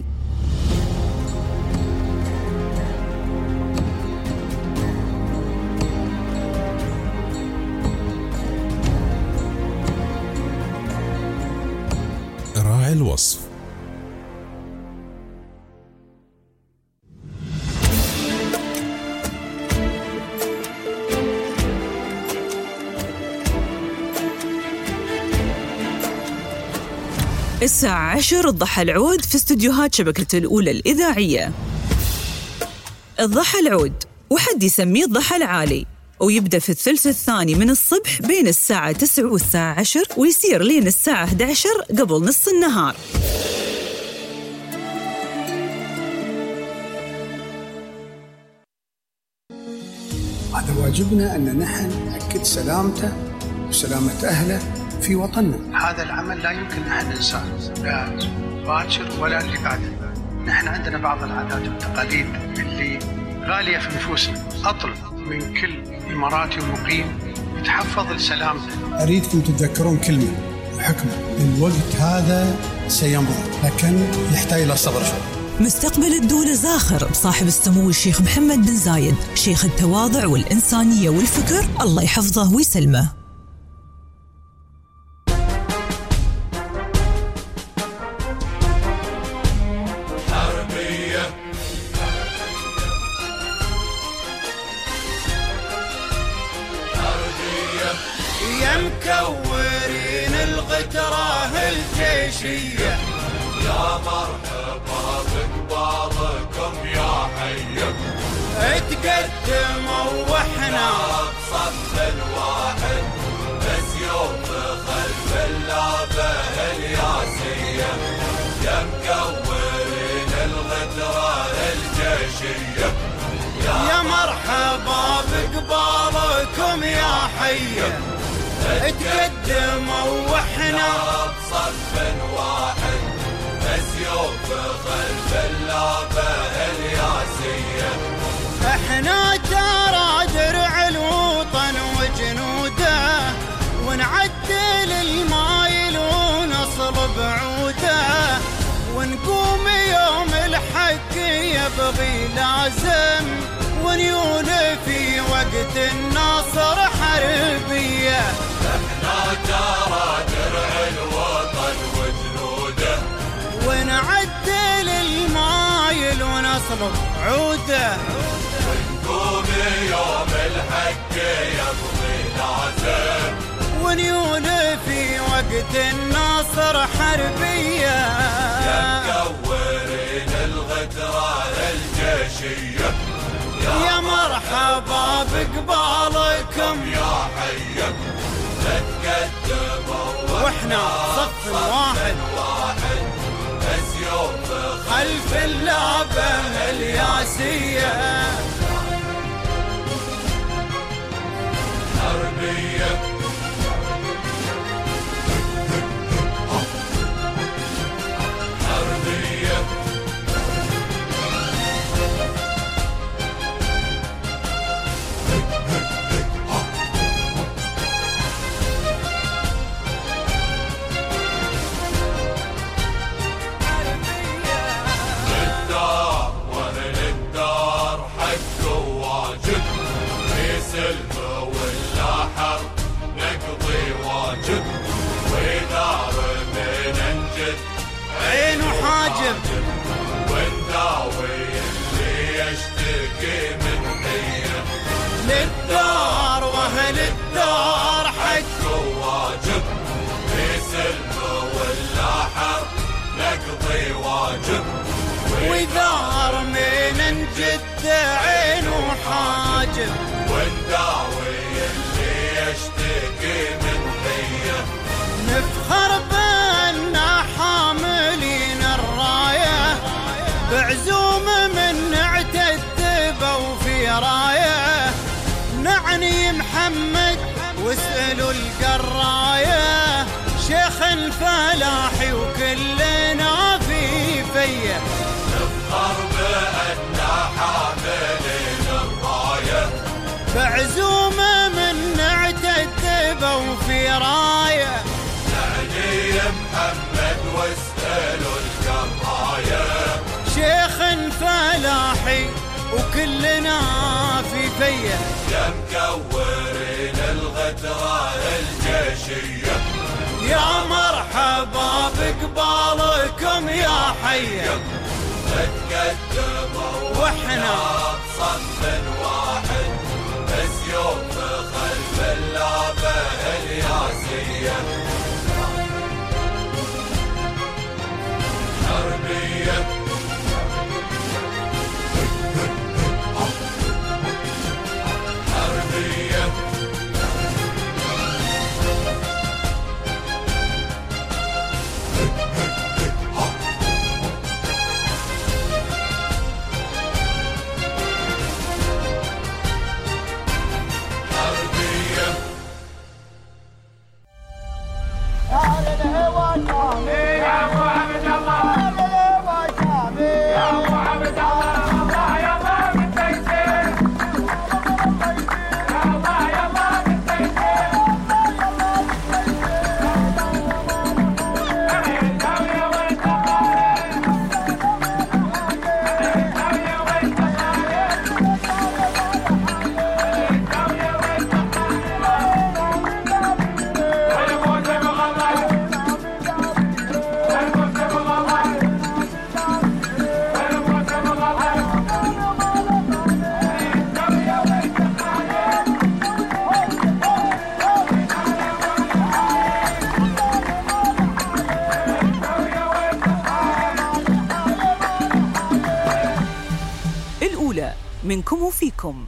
راعي الوصف. الساعة عشر الضحى العود في استديوهات شبكة الأولى الإذاعية. الضحى العود وحد يسميه الضحى العالي، ويبدأ في الثلث الثاني من الصبح بين الساعة تسعة والساعة عشر، ويصير لين الساعة إحدى عشر قبل نص النهار. هذا واجبنا أن نحن نأكد سلامته وسلامة أهله في وطننا. هذا العمل لا يمكن نحن ننساه، لا باكر ولا اللي بعده. نحن عندنا بعض العادات والتقاليد اللي غالية في نفوسنا. أطلب من كل إماراتي ومقيم يتحفظ لسلامته. أريدكم تتذكرون كلمة وحكمة، الوقت هذا سيمضي لكن يحتاج إلى صبر شوي. مستقبل الدولة زاخر بصاحب السمو الشيخ محمد بن زايد، شيخ التواضع والإنسانية والفكر، الله يحفظه ويسلمه. يا مكورين الغترة الجيشية، يا مرحبا بقبالكم يا حي، اتقدموا واحنا بصف الواحد، بسيوف خلف اللابه الياسية. يا مكورين الغترة الجيشية، يا مرحبا بقبالكم يا حي، اتقدموا واحنا بصف واحد، بسيوف خلف اللابه الياسية. احنا ترى درع الوطن وجنوده، ونعدل المايل ونصلب عوده، ونقوم يوم الحق يبغي لازم، ونيول في وقت النصر حربية. احنا ترى درع الوطن وجنوده، ونعدل المايل ونصلب عوده، ونقوم يوم الحق يبغي لازم، ونيول في وقت النصر حربية. يا مكورين الغترة الجيشية، يا مرحبا بقبالكم يا حي، نتقدموا واحنا صف واحد، بسيوف خلف اللابه الياسية. حربية حربية للدار وانا للدار حق نقضي واجب وإذا رمينا نجد عين وحاجب ونداوي اللي يشتكي من حيه نفخر بأننا حاملين الراية بعزوم من نعتد وفي راية نعني محمد واسألوا القراية شيخ الفلاحي وكلنا في فيه نفخر بأننا حاملين الراية بعزوم من نعتد وفي راية نعني محمد واسألوا القراية شيخ فلاحي وكلنا في فيه يا مكورين الغدرة الجيشية يا مرحبا بقبالكم يا حيه تقدموا واحنا بصف واحد بسيوف خلف اللعبة الياسية حربية حربية منكم وفيكم.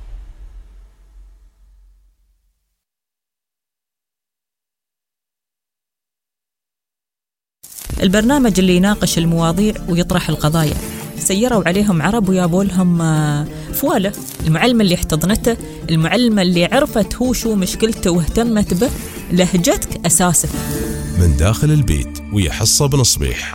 البرنامج اللي يناقش المواضيع ويطرح القضايا، سيروا عليهم عرب ويابوا لهم فوالة. المعلمة اللي احتضنته، المعلمة اللي عرفت هو شو مشكلته واهتمت به، لهجتك أساسك. من داخل البيت ويا حصة بنصبيح.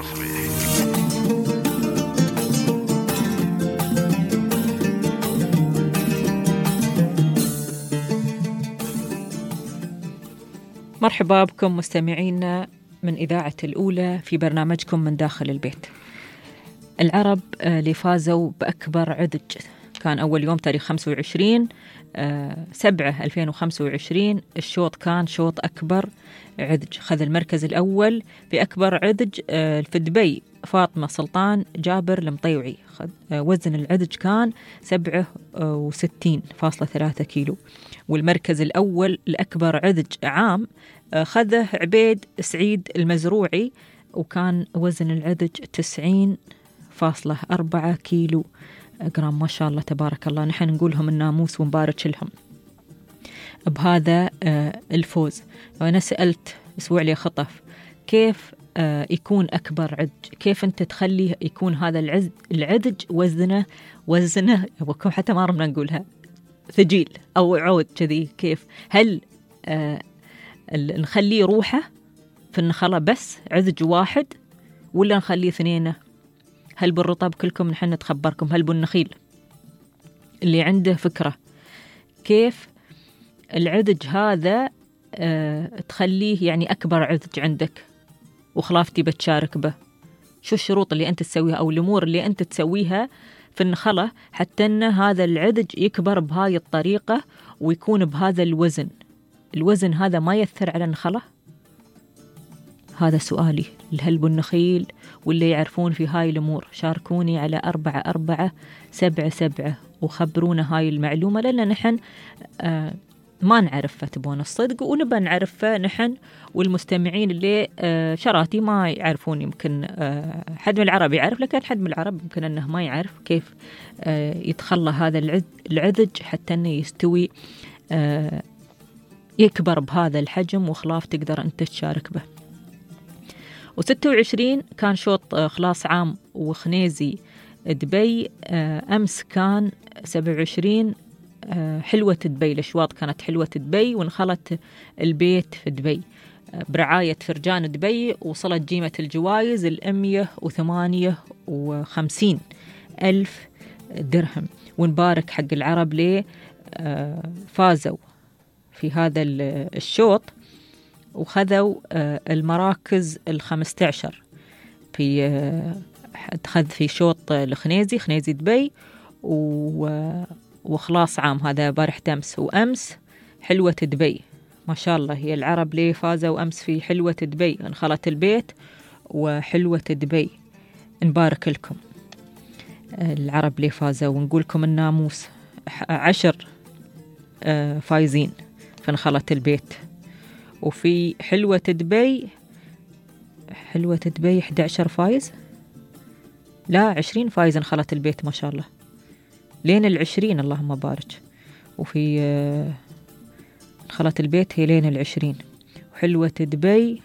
مرحبا بكم مستمعينا من إذاعة الأولى في برنامجكم من داخل البيت. العرب اللي فازوا بأكبر عدج كان أول يوم تاريخ خمسة وعشرين سبعة ألفين وخمسة وعشرين. الشوط كان شوط أكبر عدج، خذ المركز الأول في أكبر عدج في دبي فاطمة سلطان جابر المطيوعي، وزن العدج كان سبعة وستين فاصلة ثلاثة كيلو. والمركز الأول لأكبر عدج عام خذه عبيد سعيد المزروعي وكان وزن العدج تسعين فاصلة أربعة كيلو جرام. ما شاء الله تبارك الله، نحن نقولهم الناموس ونبارك لهم بهذا الفوز. وأنا سألت أسبوع لي خطف كيف يكون أكبر عدج، كيف أنت تخلي يكون هذا العدج العدج وزنه وزنه وكم حتى ما رمنا نقولها ثقيل أو عود كذي، كيف هل آه نخليه روحه في النخلة بس عدج واحد ولا نخليه اثنينه؟ هل بالرطب كلكم نحن نتخبركم، هل بالنخيل اللي عنده فكرة كيف العدج هذا آه تخليه يعني أكبر عدج عندك وخلافتي بتشارك به؟ شو الشروط اللي أنت تسويها أو الأمور اللي أنت تسويها في النخلة حتى أن هذا العدج يكبر بهاي الطريقة ويكون بهذا الوزن؟ الوزن هذا ما يأثر على النخلة؟ هذا سؤالي لهل بالنخيل واللي يعرفون في هاي الأمور. شاركوني على أربعة أربعة سبعة سبعة وخبرونا هاي المعلومة، لأن نحن آه ما نعرفه تبون الصدق، ونبى نعرفه نحن والمستمعين اللي آه شراتي ما يعرفون. يمكن آه حد من العرب يعرف، لكن حد من العرب يمكن أنه ما يعرف كيف آه يتخلى هذا العذج حتى أنه يستوي آه يكبر بهذا الحجم وخلاف تقدر أنت تشارك به. وستة وعشرين كان شوط آه خلاص عام وخنيزي دبي. آه أمس كان سبعة وعشرين حلوة دبي. الأشواط كانت حلوة دبي، وانخلت البيت في دبي برعاية فرجان دبي، وصلت جيمة الجوائز الأمية وثمانية وخمسين ألف درهم. ونبارك حق العرب ليه فازوا في هذا الشوط وخذوا المراكز الخمسة عشر في خذ في شوط الخنيزي خنيزي دبي و وخلاص عام. هذا بارح أمس. وأمس حلوة دبي ما شاء الله. هي العرب ليه فازوا أمس في حلوة دبي، انخلت البيت وحلوة دبي. نبارك لكم العرب ليه فازوا، ونقولكم الناموس عشر فايزين فانخلت البيت. وفي حلوة دبي حلوة دبي إحدى عشر فايز، لا عشرين فايز انخلت البيت ما شاء الله لين العشرين اللهم بارك. وفي انخلت البيت هي لين العشرين. وحلوة دبي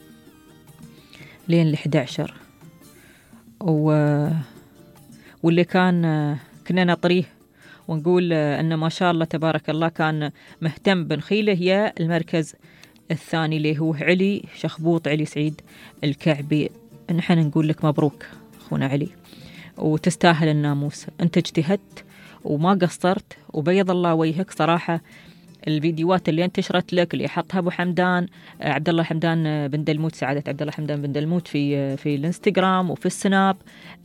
لين الإحدى عشر. و... واللي كان كنا نطريه ونقول أنه ما شاء الله تبارك الله كان مهتم بنخيله هي المركز الثاني اللي هو علي شخبوط، علي سعيد الكعبي. نحن نقول لك مبروك أخونا علي، وتستاهل الناموس. أنت اجتهدت وما قصرت وبيض الله وجهك صراحة. الفيديوهات اللي انتشرت لك اللي حطها أبو حمدان عبد الله حمدان بن دلموت، سعادة عبد الله حمدان بن دلموت في في الانستغرام وفي السناب،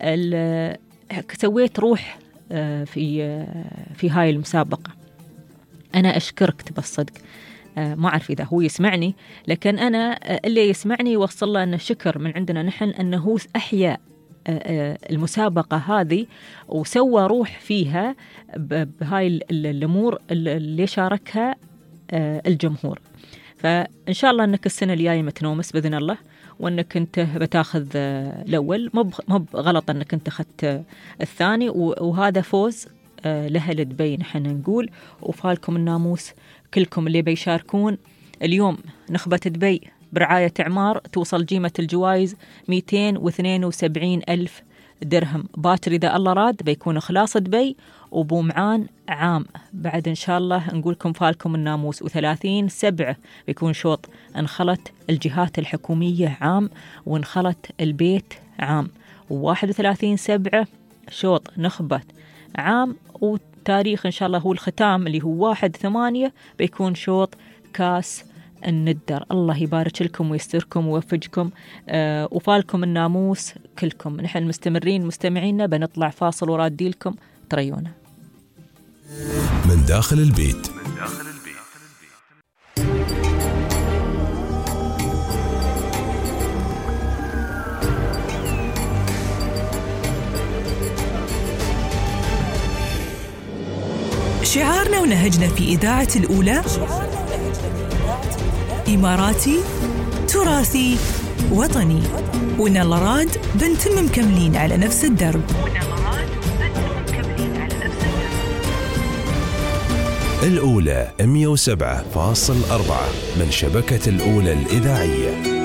سويت روح في في هاي المسابقة. أنا أشكرك تبى الصدق. ما أعرف إذا هو يسمعني، لكن أنا اللي يسمعني يوصل له أن شكر من عندنا نحن أنه أحيا المسابقة هذه وسوى روح فيها بهاي الأمور اللي شاركها الجمهور. فإن شاء الله أنك السنة الجاية متنومس بإذن الله، وأنك أنت بتاخذ الأول. مو غلط أنك أنت أخذت الثاني، وهذا فوز لأهل دبي نحن نقول. وفالكم الناموس كلكم اللي بيشاركون اليوم. نخبة دبي برعاية إعمار توصل جيمة الجوائز مئتين واثنين وسبعين ألف درهم. باكر إذا الله راد بيكون خلاص دبي وبومعان عام بعد إن شاء الله. نقولكم فالكم الناموس. وثلاثين سبعة بيكون شوط انخلت الجهات الحكومية عام، وانخلت البيت عام. وواحد وثلاثين سبعة شوط نخبة عام. وتاريخ إن شاء الله هو الختام اللي هو واحد ثمانية بيكون شوط كاس الندر. الله يبارك لكم ويستركم ويوفقكم. آه وفالكم الناموس كلكم. نحن مستمرين مستمعينا، بنطلع فاصل ورادي لكم تريونا من داخل البيت. شعارنا ونهجنا في إذاعة الأولى إماراتي تراثي وطني. ونال راد بنتم مكملين على نفس الدرب. الأولى مئة وسبعة فاصل أربعة من شبكة الأولى الإذاعية.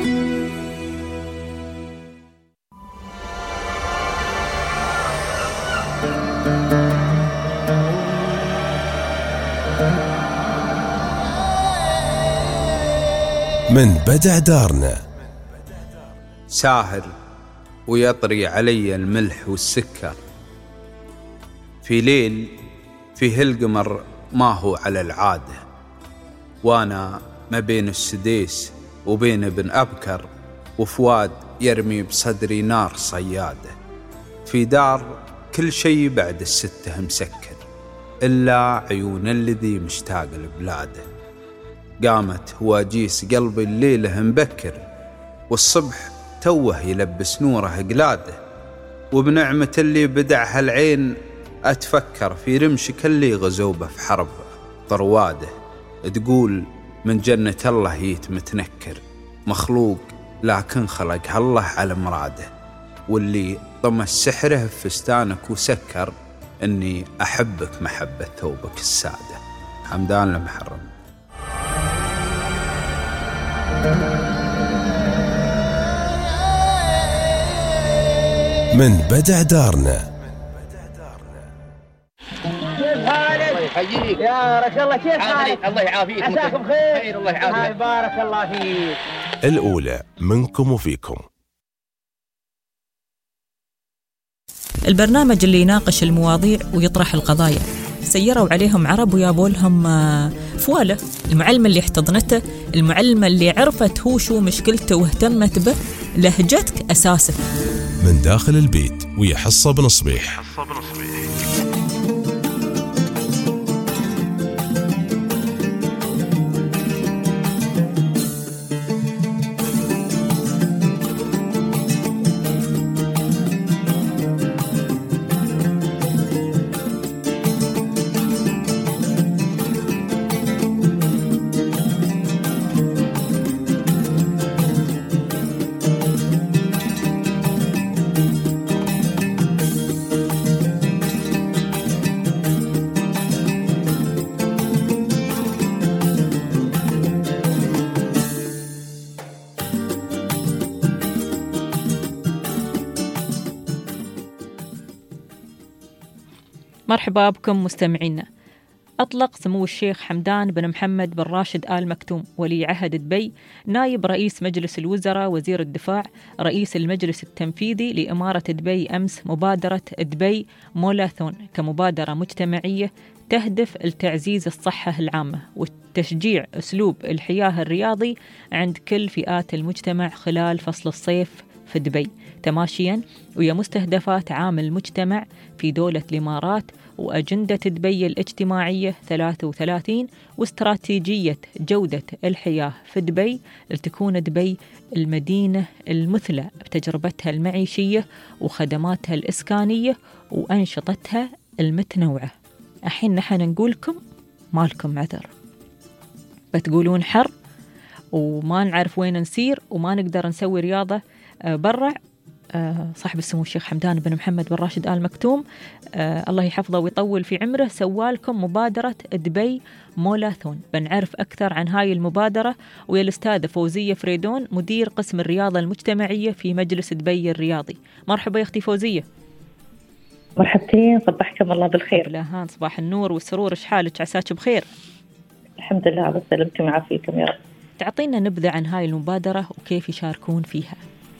من بدع دارنا ساهر ويطري علي الملح والسكر، في ليل فيه القمر ما هو على العادة، وانا ما بين السديس وبين ابن أبكر، وفؤاد يرمي بصدري نار صيادة، في دار كل شيء بعد الستة مسكر إلا عيون الذي مشتاق لبلاده. قامت هواجيس قلبي الليلة مبكر، والصبح توه يلبس نوره قلاده، وبنعمة اللي بدعها العين أتفكر في رمشك اللي غزوبه في حرب طرواده. تقول من جنة الله هيت متنكر، مخلوق لكن خلق الله على مراده، واللي طمس سحره في فستانك وسكر اني احبك محبة ثوبك السادة. حمدان المحرم. من بدع دارنا. الله يحييك يا رجل الله، كيف حالك؟ الله يعافيك. عساكم خير. خير الله يعافيك. بارك الله فيك. الأولى منكم وفيكم. البرنامج اللي يناقش المواضيع ويطرح القضايا. سيروا عليهم عرب ويابوا لهم فوالة. المعلمة اللي احتضنته، المعلمة اللي عرفت هو شو مشكلته واهتمت به، لهجتك أساسك. من داخل البيت ويا حصة بنصبيح. حصة بنصبيح. مرحبا بكم مستمعينا. أطلق سمو الشيخ حمدان بن محمد بن راشد آل مكتوم ولي عهد دبي نائب رئيس مجلس الوزراء وزير الدفاع رئيس المجلس التنفيذي لإمارة دبي أمس مبادرة دبي مولاثون كمبادرة مجتمعية تهدف لتعزيز الصحة العامة وتشجيع أسلوب الحياة الرياضي عند كل فئات المجتمع خلال فصل الصيف في دبي، تماشيا ويا مستهدفات عام المجتمع في دولة الإمارات وأجندة دبي الاجتماعية ثلاثة وثلاثين واستراتيجية جودة الحياة في دبي لتكون دبي المدينة المثلى بتجربتها المعيشية وخدماتها الإسكانية وأنشطتها المتنوعة. الحين نحن نقولكم مالكم عذر، بتقولون حر وما نعرف وين نسير وما نقدر نسوي رياضة برا. صاحب السمو الشيخ حمدان بن محمد بن راشد آل مكتوم الله يحفظه ويطول في عمره سوالكم مبادرة دبي مولاثون. بنعرف أكثر عن هاي المبادرة ويا الأستاذة فوزية فريدون مدير قسم الرياضة المجتمعية في مجلس دبي الرياضي. مرحبا يا أختي فوزية. مرحبتين، صبحكم الله بالخير. لهان صباح النور والسرور، إيش حالك؟ عساك بخير؟ الحمد لله على سلامتكم وعافيتكم يا رب. تعطينا نبذة عن هاي المبادرة وكيف يشاركون فيها.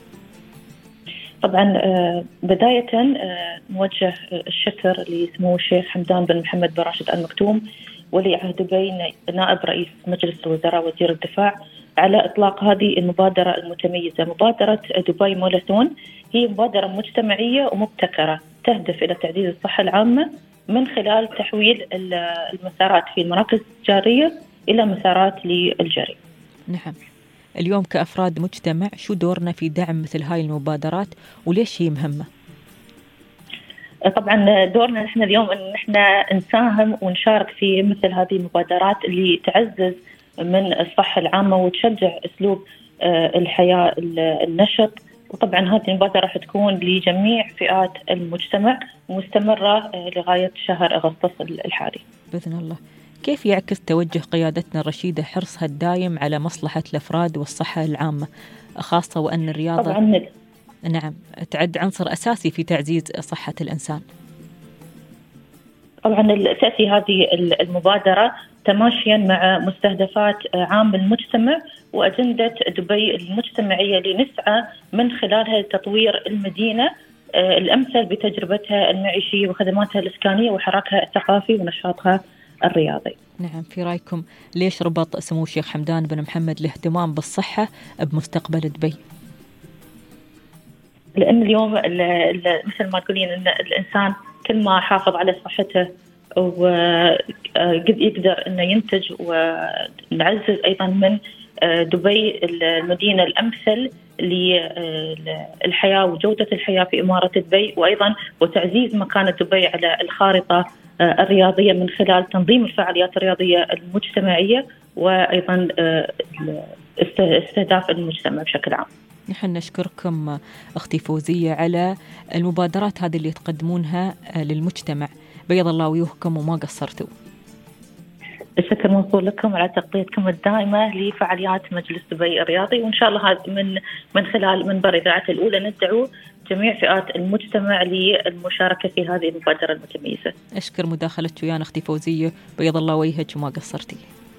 طبعا بداية نوجه الشكر لسمو الشيخ حمدان بن محمد بن راشد آل مكتوم ولي عهد دبي نائب رئيس مجلس الوزراء وزير الدفاع على إطلاق هذه المبادرة المتميزة. مبادرة دبي مولاثون هي مبادرة مجتمعية ومبتكرة تهدف إلى تعزيز الصحة العامة من خلال تحويل المسارات في المراكز التجارية إلى مسارات للجري. نعم، اليوم كأفراد مجتمع شو دورنا في دعم مثل هاي المبادرات وليش هي مهمة؟ طبعا دورنا نحن اليوم أن نحن نساهم ونشارك في مثل هذه المبادرات اللي تعزز من الصحة العامة وتشجع أسلوب الحياة النشط. وطبعا هذه المبادرة راح تكون لجميع فئات المجتمع مستمرة لغاية شهر أغسطس الحالي بإذن الله. كيف يعكس توجه قيادتنا الرشيدة حرصها الدايم على مصلحة الأفراد والصحة العامة، خاصة وأن الرياضة طبعاً نعم تعد عنصر أساسي في تعزيز صحة الإنسان؟ طبعاً تأتي هذه المبادرة تماشياً مع مستهدفات عام المجتمع وأجندة دبي المجتمعية لنسعى من خلالها لتطوير المدينة الأمثل بتجربتها المعيشية وخدماتها الإسكانية وحراكها الثقافي ونشاطها الرياضي. نعم، في رأيكم ليش ربط سمو الشيخ حمدان بن محمد الاهتمام بالصحة بمستقبل دبي؟ لأن اليوم مثل ما تقولين أن الإنسان كل ما حافظ على صحته وقد يقدر أنه ينتج ونعزز أيضا من دبي المدينة الأمثل للحياة وجودة الحياة في إمارة دبي، وأيضا وتعزيز مكانة دبي على الخارطة الرياضية من خلال تنظيم الفعاليات الرياضية المجتمعية وأيضا استهداف المجتمع بشكل عام. نحن نشكركم أختي فوزية على المبادرات هذه اللي تقدمونها للمجتمع، بيض الله وجوهكم وما قصرتوا. الشكر موصول لكم على تغطيتكم الدائمة لفعاليات مجلس دبي الرياضي، وإن شاء الله من من خلال منبر إذاعة الأولى ندعو جميع فئات المجتمع للمشاركة في هذه المبادرة المتميزة. أشكر مداخلتك ويانا أختي فوزية، بيض الله وجهك وما قصرتي.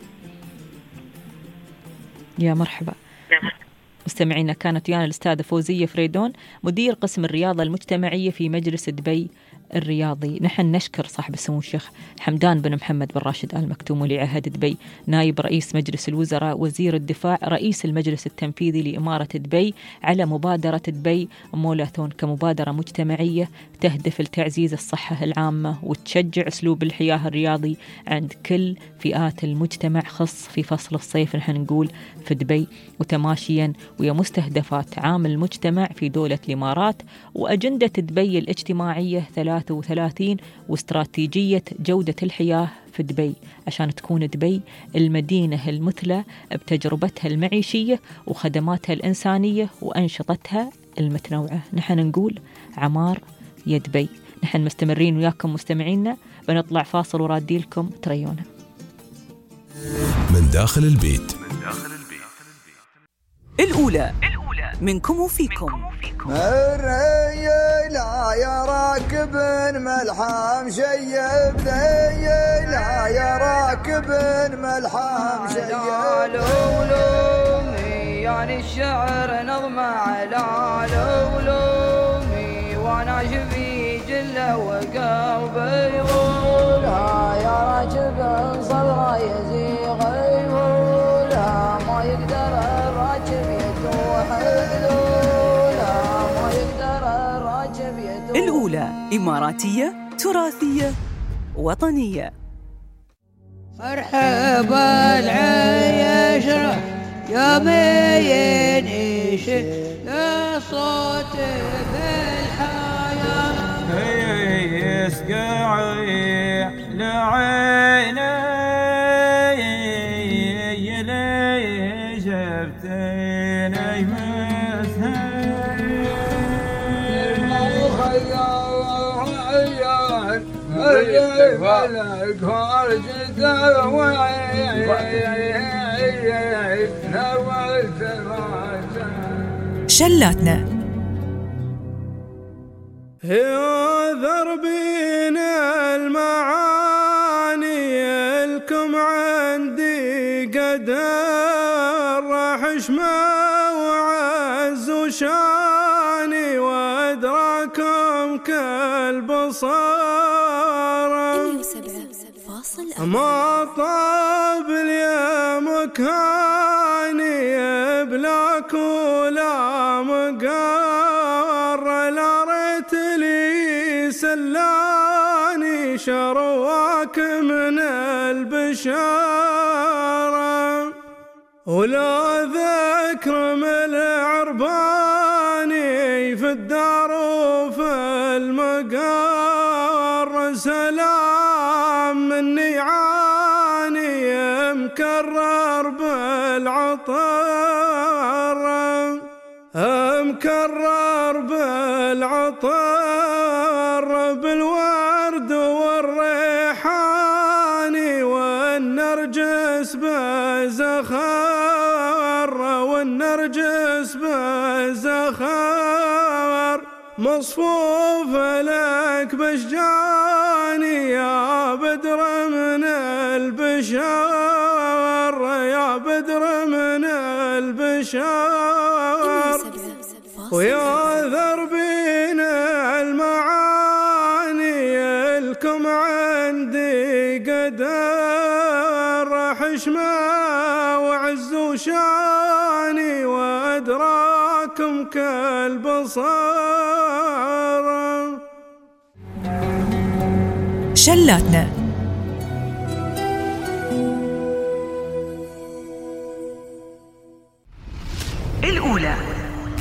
يا مرحبا. مستمعينا، كانت ويانا الأستاذة فوزية فريدون مدير قسم الرياضة المجتمعية في مجلس دبي الرياضي. نحن نشكر صاحب السمو الشيخ حمدان بن محمد بن راشد آل مكتوم ولي عهد دبي، نائب رئيس مجلس الوزراء، وزير الدفاع، رئيس المجلس التنفيذي لإمارة دبي، على مبادرة دبي مولاثون كمبادرة مجتمعية تهدف لتعزيز الصحة العامة وتشجع أسلوب الحياة الرياضي عند كل فئات المجتمع، خص في فصل الصيف نحن نقول في دبي، وتماشيا ويا مستهدفات عام المجتمع في دولة الإمارات وأجندة دبي الاجتماعية ثلاثة وثلاثين واستراتيجية جودة الحياة في دبي، عشان تكون دبي المدينة المثلى بتجربتها المعيشية وخدماتها الإنسانية وأنشطتها المتنوعة. نحن نقول عمار يا دبي. نحن مستمرين وياكم مستمعينا، بنطلع فاصل ورادي لكم تريونا من داخل البيت. الأولى منكم وفيكم. الريل يا راكب ملحم شيب ذيل يا راكب ملحم شيب لولومي يعني الشعر نظم على لولومي وانا شفي جله وقلبي يقولها يا راكب صدره يزيغ يقولها ما يقدر الراكب يتوح الأولى إماراتية تراثية وطنية. مرحبا العيش يا مين إيش يا صوت بالحياة يسقعي لعيني يلي شفتيني شلاتنا يا ذربين المعاني الكم عندي قدر راح شما وعز وشاني وادراكم كالبصارة ما طاب لي مكاني بلاك ولا مقار لا ريت لي سلاني شرواك من البشارة ولا ذكر من العرباني في الدار وفي المقار سلام مني عاني مكرر بالعطار مكرر بالعطار بالورد والريحاني والنرجس بزخار والنرجس بزخار مصفوف لك بشجاني يا بدر من البشار يا بدر من البشار ويا ذربين المعاني الكم عندي قدر حشمة وعز وشاني وأدراكم كالبصار. شلاتنا الأولى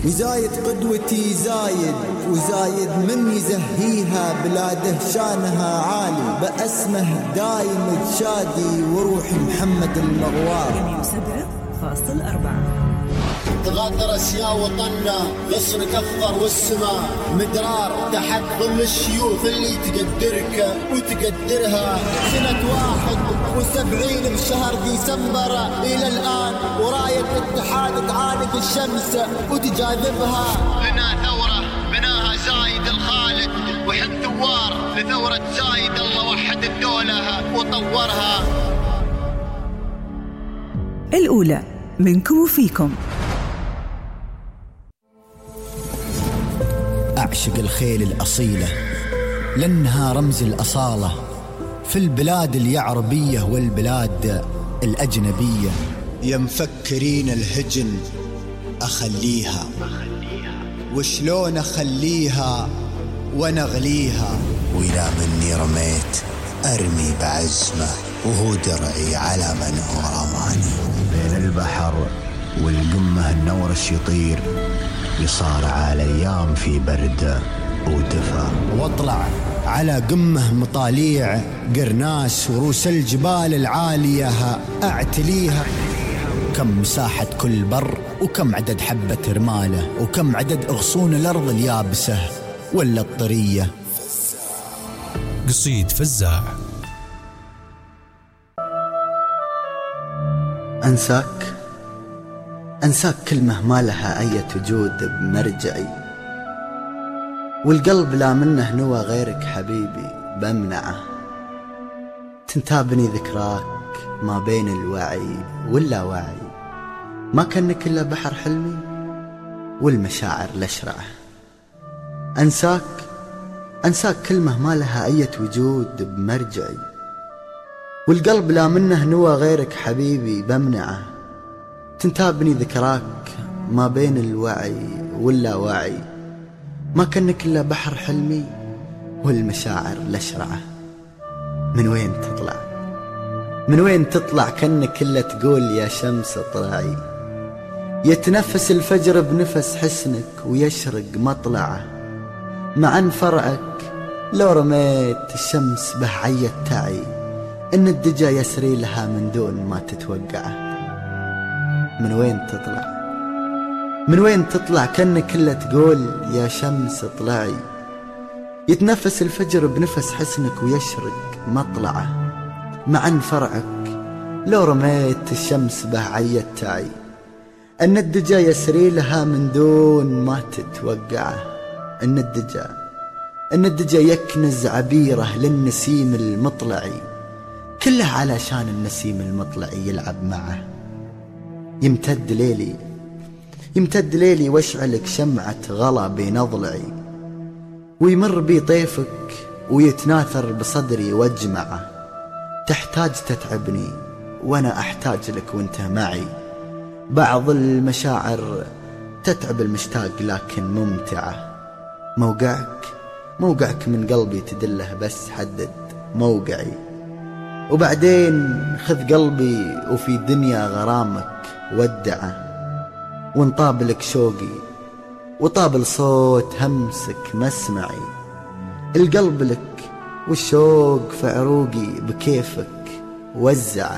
وزايد قدوتي زايد وزايد من يزهيها بلاده شانها عالي بأسمه دايم تشادي وروحي محمد المغوار. سبعة فاصل أربعة. تغادرس يا وطننا غصن كفر والسماء مدرار تحت ظل الشيوخ اللي تقدرك وتقدرها. سنة واحد وسبعين بشهر ديسمبر إلى الآن وراية اتحاد تعانق الشمس وتجاذبها. لنا ثورة بناها زايد الخالد وحد ثوار لثورة زايد الله وحد الدولة وطورها. الأولى منكم وفيكم. أعشق الخيل الأصيلة لأنها رمز الأصالة في البلاد اليعربية والبلاد الأجنبية. يا مفكرين الهجن أخليها وشلون أخليها ونغليها. وإذا مني رميت أرمي بعزمه وهو درعي على من هو رماني. بين البحر والقمة النورش يطير يصارع الأيام في برد ودفا. واطلع على قمة مطاليع قرناس وروس الجبال العالية أعتليها. كم مساحة كل بر وكم عدد حبة رمالة وكم عدد أغصون الأرض اليابسة ولا الطرية. قصيد فزاع. أنساك أنساك كلمة ما لها أي وجود بمرجعي والقلب لا منه نوى غيرك حبيبي بمنعه. تنتابني ذكراك ما بين الوعي واللاوعي ما كانك إلا بحر حلمي والمشاعر لشرعه. أنساك أنساك كلمة ما لها أي وجود بمرجعي والقلب لا منه نوى غيرك حبيبي بمنعه. تنتابني ذكراك ما بين الوعي واللاوعي ما كانك إلا بحر حلمي والمشاعر لشرعه. من وين تطلع من وين تطلع كأنك إلا تقول يا شمس اطلعي. يتنفس الفجر بنفس حسنك ويشرق مطلعه. مع أن فرعك لو رميت الشمس به عيت تعي إن الدجا يسري لها من دون ما تتوقعه. من وين تطلع من وين تطلع كأنك إلا تقول يا شمس اطلعي. يتنفس الفجر بنفس حسنك ويشرق مطلعه. مع أن فرعك لو رميت الشمس به عيت تعي أن الدجا يسري لها من دون ما تتوقعه. أن الدجا أن الدجا يكنز عبيره للنسيم المطلعي كله علشان النسيم المطلعي يلعب معه. يمتد ليلي يمتد ليلي واشعلك شمعة غلا بين أضلعي ويمر بي طيفك ويتناثر بصدري واجمعه. تحتاج تتعبني وأنا أحتاج لك وانت معي. بعض المشاعر تتعب المشتاق لكن ممتعة. موقعك موقعك من قلبي تدله بس حدد موقعي. وبعدين خذ قلبي وفي دنيا غرامك ودعه. وانطابلك شوقي وطابل صوت همسك مسمعي. القلب لك والشوق في عروقي بكيفك وزعه.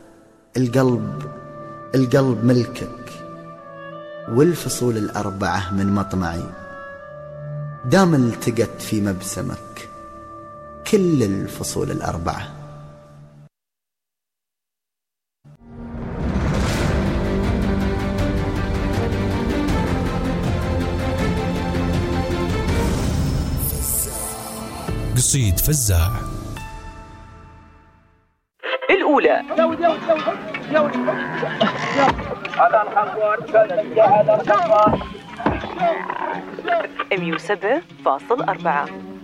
القلب القلب ملكك والفصول الأربعة من مطمعي. دام التقت في مبسمك كل الفصول الأربعة. قصيد فزاع. الأولى على الخبر على الخبر مية وسبعة فاصل أربعة.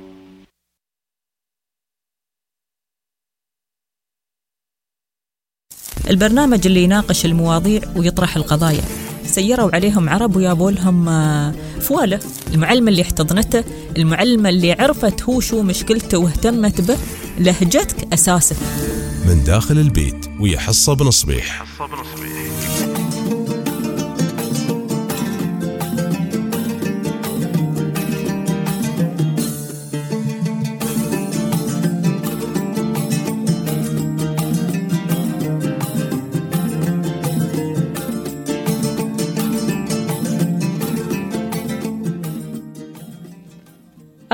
البرنامج اللي يناقش المواضيع ويطرح القضايا. سيروا عليهم عرب ويابوا لهم فواله. المعلمة اللي احتضنته، المعلمة اللي عرفت هو شو مشكلته واهتمت به، لهجتك أساسك. من داخل البيت ويا حصة بن صبيح.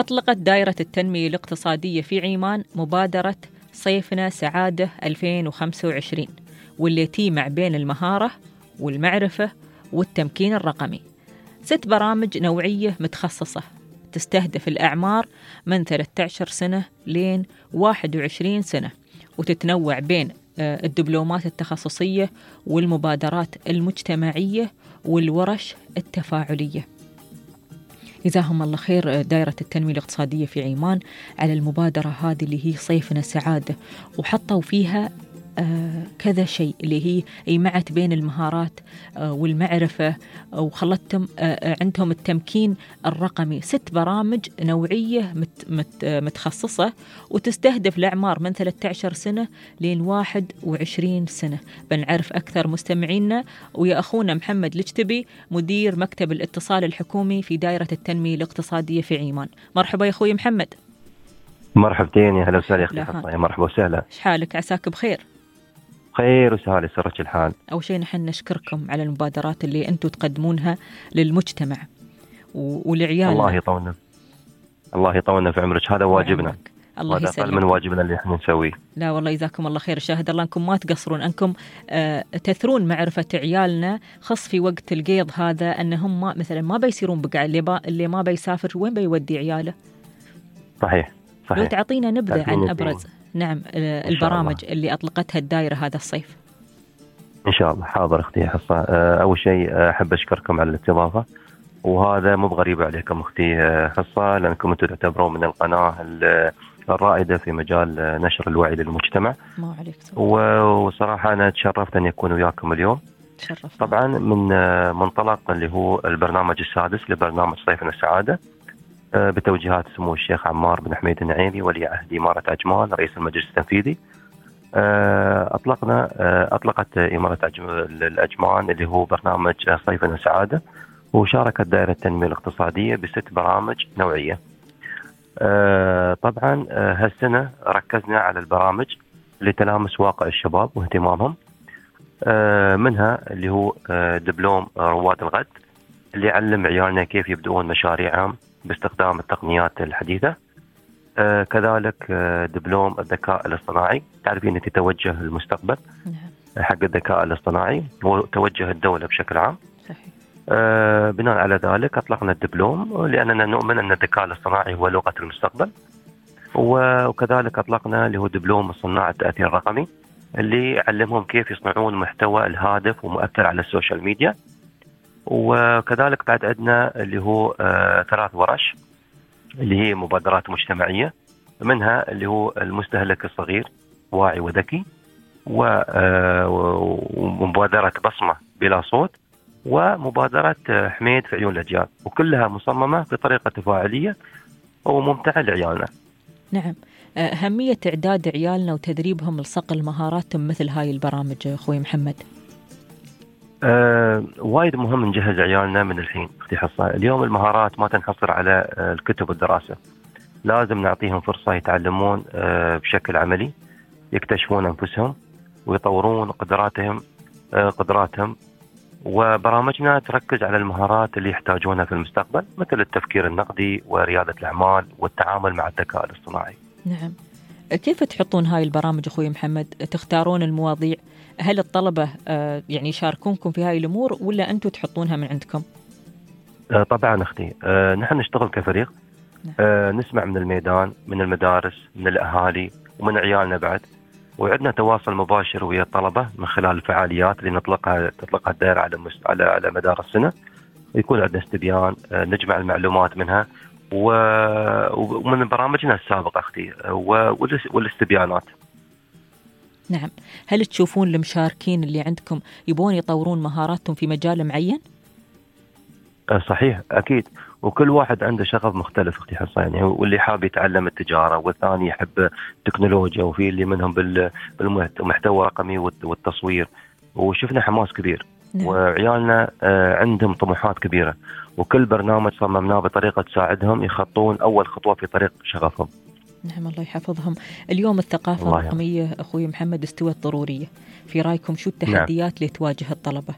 أطلقت دائرة التنمية الاقتصادية في عمان مبادرة صيفنا سعادة ألفين وخمسة وعشرين، واللي تجمع بين المهارة والمعرفة والتمكين الرقمي. ست برامج نوعية متخصصة تستهدف الأعمار من ثلاثة عشر سنة لين واحد وعشرين سنة، وتتنوع بين الدبلومات التخصصية والمبادرات المجتمعية والورش التفاعلية. جزاهم الله خير دائرة التنمية الاقتصادية في عمان على المبادرة هذه اللي هي صيفنا سعادة، وحطوا فيها آه كذا شيء اللي هي جمعت بين المهارات آه والمعرفة، وخلتهم آه عندهم التمكين الرقمي. ست برامج نوعية مت مت متخصصة وتستهدف الأعمار من ثلاثة عشر سنة لين واحد وعشرين سنة. بنعرف أكثر مستمعينا ويا أخونا محمد الجتبي مدير مكتب الاتصال الحكومي في دائرة التنمية الاقتصادية في عمان. مرحبا يا أخوي محمد. مرحبتين يا هلا وسهلا يا أختي حصة، مرحبا وسهلا. إيش حالك؟ عساك بخير. خير وسهلا، يسرك الحال. أول شيء نحن نشكركم على المبادرات اللي أنتم تقدمونها للمجتمع ولعيالنا. الله يطولنا الله يطولنا في عمرك، هذا واجبنا. الله يسلمك. هذا من واجبنا اللي احنا نسويه. لا والله جزاكم الله خير، شاهد الله أنكم ما تقصرون، أنكم آه تثرون معرفة عيالنا، خص في وقت القيض هذا أنهم ما مثلا ما بيصيرون بقى اللي, با اللي ما بيسافر وين بيودي عياله. صحيح صحيح. لو تعطينا نبذة عن أبرز نعم البرامج اللي أطلقتها الدائرة هذا الصيف. إن شاء الله. حاضر أختي حصة. أول شيء أحب أشكركم على الاستضافة، وهذا مو بغريب عليكم أختي حصة، لأنكم أنتم تعتبرون من القناة الرائدة في مجال نشر الوعي للمجتمع. ما عليك. وصراحة أنا تشرفت أن يكون وياكم اليوم. تشرف. طبعا من منطلق اللي هو البرنامج السادس لبرنامج صيفنا السعادة بتوجيهات سمو الشيخ عمار بن حميد النعيمي ولي عهد إمارة عجمان رئيس المجلس التنفيذي. أطلقنا أطلقت إمارة العجمان اللي هو برنامج صيفنا سعادة، وشاركت دائرة التنمية الاقتصادية بست برامج نوعية. طبعا هالسنة ركزنا على البرامج اللي تلامس واقع الشباب واهتمامهم، منها اللي هو دبلوم رواد الغد اللي يعلم عيالنا كيف يبدؤون مشاريعهم باستخدام التقنيات الحديثة. آه كذلك آه دبلوم الذكاء الاصطناعي، تعرفين أنت توجه المستقبل حق الذكاء الاصطناعي وتوجه الدولة بشكل عام. صحيح. آه بناء على ذلك أطلقنا الدبلوم لأننا نؤمن أن الذكاء الاصطناعي هو لغة المستقبل. وكذلك أطلقنا اللي هو دبلوم صناع التأثير الرقمي اللي يعلمهم كيف يصنعون محتوى الهادف ومؤثر على السوشيال ميديا. وكذلك بعد عندنا اللي هو آه ثلاث ورش اللي هي مبادرات مجتمعية، منها اللي هو المستهلك الصغير واعي وذكي، ومبادرة بصمة بلا صوت، ومبادرة حميد في عيون الأجيال، وكلها مصممة بطريقة تفاعلية وممتعة لعيالنا. نعم. أهمية إعداد عيالنا وتدريبهم لصقل مهاراتهم مثل هاي البرامج أخوي محمد. آه، وايد مهم نجهز عيالنا من الحين اختي حصة. اليوم المهارات ما تنحصر على آه، الكتب والدراسة، لازم نعطيهم فرصة يتعلمون آه، بشكل عملي، يكتشفون أنفسهم ويطورون قدراتهم آه، قدراتهم وبرامجنا تركز على المهارات اللي يحتاجونها في المستقبل مثل التفكير النقدي وريادة الأعمال والتعامل مع الذكاء الاصطناعي. نعم. كيف تحطون هاي البرامج أخوي محمد؟ تختارون المواضيع؟ هل الطلبة يعني يشاركونكم في هاي الأمور ولا أنتم تحطونها من عندكم؟ طبعا أختي، نحن نشتغل كفريق. نسمع من الميدان، من المدارس، من الأهالي ومن عيالنا بعد، وعندنا تواصل مباشر ويا الطلبة من خلال الفعاليات اللي نطلقها تطلقها الدائرة على على على مدار السنة. يكون عندنا استبيان نجمع المعلومات منها ومن برامجنا السابقة أختي والاستبيانات. نعم. هل تشوفون المشاركين اللي عندكم يبون يطورون مهاراتهم في مجال معين؟ صحيح أكيد، وكل واحد عنده شغف مختلف اختي حصة، يعني واللي حاب يتعلم التجارة والثاني يحب التكنولوجيا، وفي اللي منهم بالمحتوى الرقمي والتصوير، وشفنا حماس كبير. نعم. وعيالنا عندهم طموحات كبيرة، وكل برنامج صممناه بطريقة تساعدهم يخطون أول خطوة في طريق شغفهم. نعم الله يحفظهم. اليوم الثقافة الرقمية يعني. أخوي محمد استوت ضرورية، في رأيكم شو التحديات نعم. اللي تواجه الطلبة؟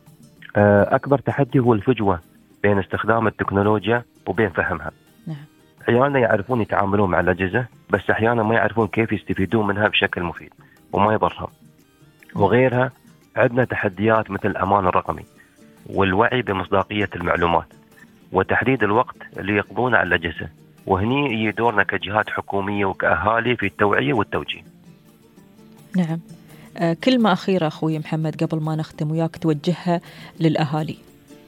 أكبر تحدي هو الفجوة بين استخدام التكنولوجيا وبين فهمها. نعم. عيالنا يعرفون يتعاملون مع الأجهزة، بس أحيانا ما يعرفون كيف يستفيدون منها بشكل مفيد وما يضرهم. وغيرها عندنا تحديات مثل الأمان الرقمي والوعي بمصداقية المعلومات وتحديد الوقت اللي يقضون على الأجهزة، وهني يجي دورنا كجهات حكومية وكأهالي في التوعية والتوجيه. نعم. آه كلمة أخيرة أخوي محمد قبل ما نختم وياك توجهها للأهالي.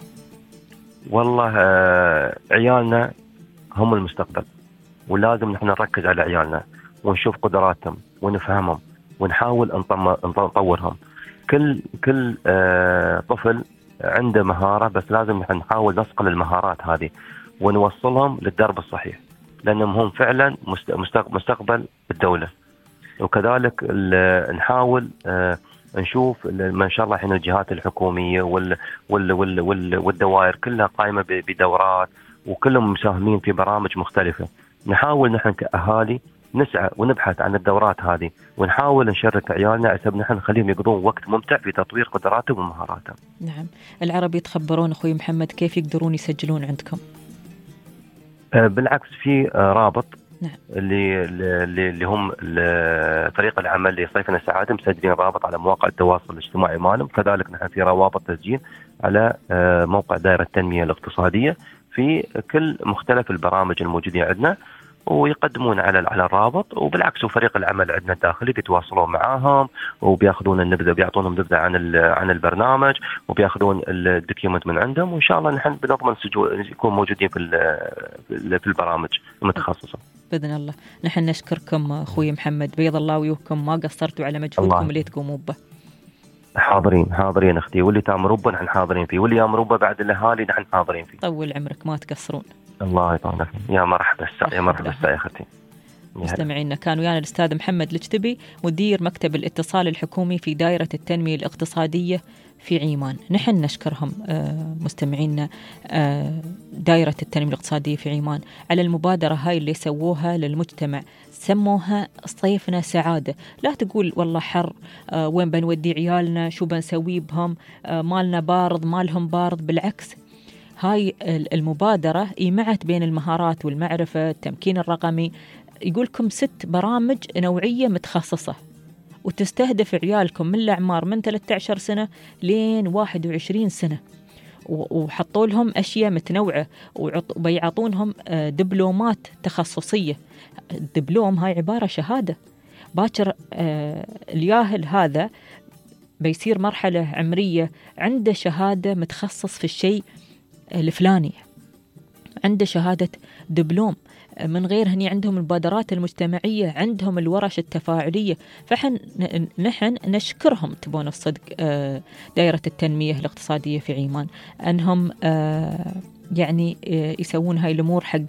والله آه عيالنا هم المستقبل، ولازم نحن نركز على عيالنا ونشوف قدراتهم ونفهمهم ونحاول نطورهم. كل كل آه طفل عنده مهارة، بس لازم نحن نحاول نصقل المهارات هذه ونوصلهم للدرب الصحيح، لأنهم هم فعلا مستقبل الدولة. وكذلك نحاول آه نشوف ما شاء الله الحين الجهات الحكومية وال وال وال وال والدوائر كلها قائمة بدورات، وكلهم مساهمين في برامج مختلفة. نحاول نحن كأهالي نسعى ونبحث عن الدورات هذه، ونحاول نشارك عيالنا عشان نحن نخليهم يقضون وقت ممتع في تطوير قدراتهم ومهاراتهم. نعم. العرب يتخبرون أخوي محمد، كيف يقدرون يسجلون عندكم؟ آه بالعكس، في آه رابط. نعم. اللي اللي هم فريق العمل لصيفنا سعادة مسجلين رابط على مواقع التواصل الاجتماعي مالهم. كذلك نحن في روابط تسجيل على آه موقع دائرة التنمية الاقتصادية في كل مختلف البرامج الموجودين عندنا، ويقدمون على على الرابط. وبالعكس فريق العمل عندنا الداخلي بيتواصلون معاهم وبياخذون النبذه، بيعطونهم نبذه عن عن البرنامج وبياخذون الدوكيومنت من عندهم، وان شاء الله نحن بنضمن يكون موجودين في في البرامج المتخصصه باذن الله. نحن نشكركم اخوي محمد، بيض الله وجوهكم، ما قصرتوا على مجهودكم اللي تقوموا به. حاضرين حاضرين اختي، واللي تامروا به نحن حاضرين فيه، واللي يامروا به بعد الاهالي نحن حاضرين فيه. طول عمرك، ما تقصرون. الله يطولك. يا مرحبا الساعة، يا مرحبا الساعة يا اختي. مستمعينا، كان ويانا الأستاذ محمد الجتبي مدير مكتب الاتصال الحكومي في دائرة التنمية الاقتصادية في عيمان. نحن نشكرهم مستمعينا دائرة التنمية الاقتصادية في عيمان على المبادرة هاي اللي سووها للمجتمع، سموها صيفنا سعادة. لا تقول والله حر، وين بنودي عيالنا، شو بنسوي بهم، مالنا بارض مالهم بارض. بالعكس، هاي المبادرة إيمعت بين المهارات والمعرفة، التمكين الرقمي. يقولكم ست برامج نوعية متخصصة، وتستهدف عيالكم من الأعمار من ثلاثة عشر سنة لين واحد وعشرين سنة، وحطوا لهم أشياء متنوعة، وبيعطونهم دبلومات تخصصية. الدبلوم هاي عبارة شهادة. باكر الياهل هذا بيصير مرحلة عمرية عنده شهادة متخصص في الشيء الفلاني، عنده شهادة دبلوم. من غير هني عندهم المبادرات المجتمعية، عندهم الورش التفاعلية. فحن نحن نشكرهم تبون الصدق دائرة التنمية الاقتصادية في عيمان أنهم يعني يسوون هاي الأمور حق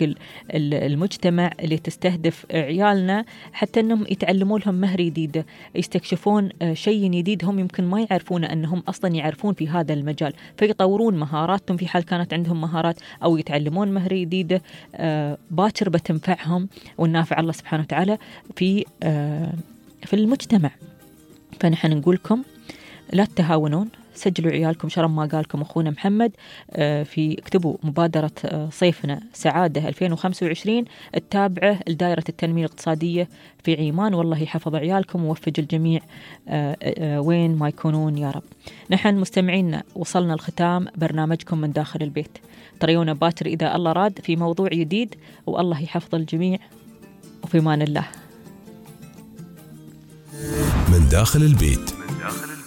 المجتمع اللي تستهدف عيالنا، حتى أنهم يتعلموا لهم مهرة جديدة، يستكشفون شيء جديد هم يمكن ما يعرفون أنهم أصلا يعرفون في هذا المجال، فيطورون مهاراتهم في حال كانت عندهم مهارات، أو يتعلمون مهرة جديدة باكر بتنفعهم ونافع الله سبحانه وتعالى في في المجتمع. فنحن نقولكم لا تتهاونون، سجلوا عيالكم شرم ما قالكم أخونا محمد. في اكتبوا مبادرة صيفنا سعادة ألفين وخمسة وعشرين التابعة لدائرة التنمية الاقتصادية في عيمان، والله يحفظ عيالكم ووفق الجميع وين ما يكونون يا رب. نحن مستمعينا وصلنا الختام برنامجكم من داخل البيت. تريونا باكر إذا الله راد في موضوع جديد، والله يحفظ الجميع، وفي مان الله. من داخل البيت.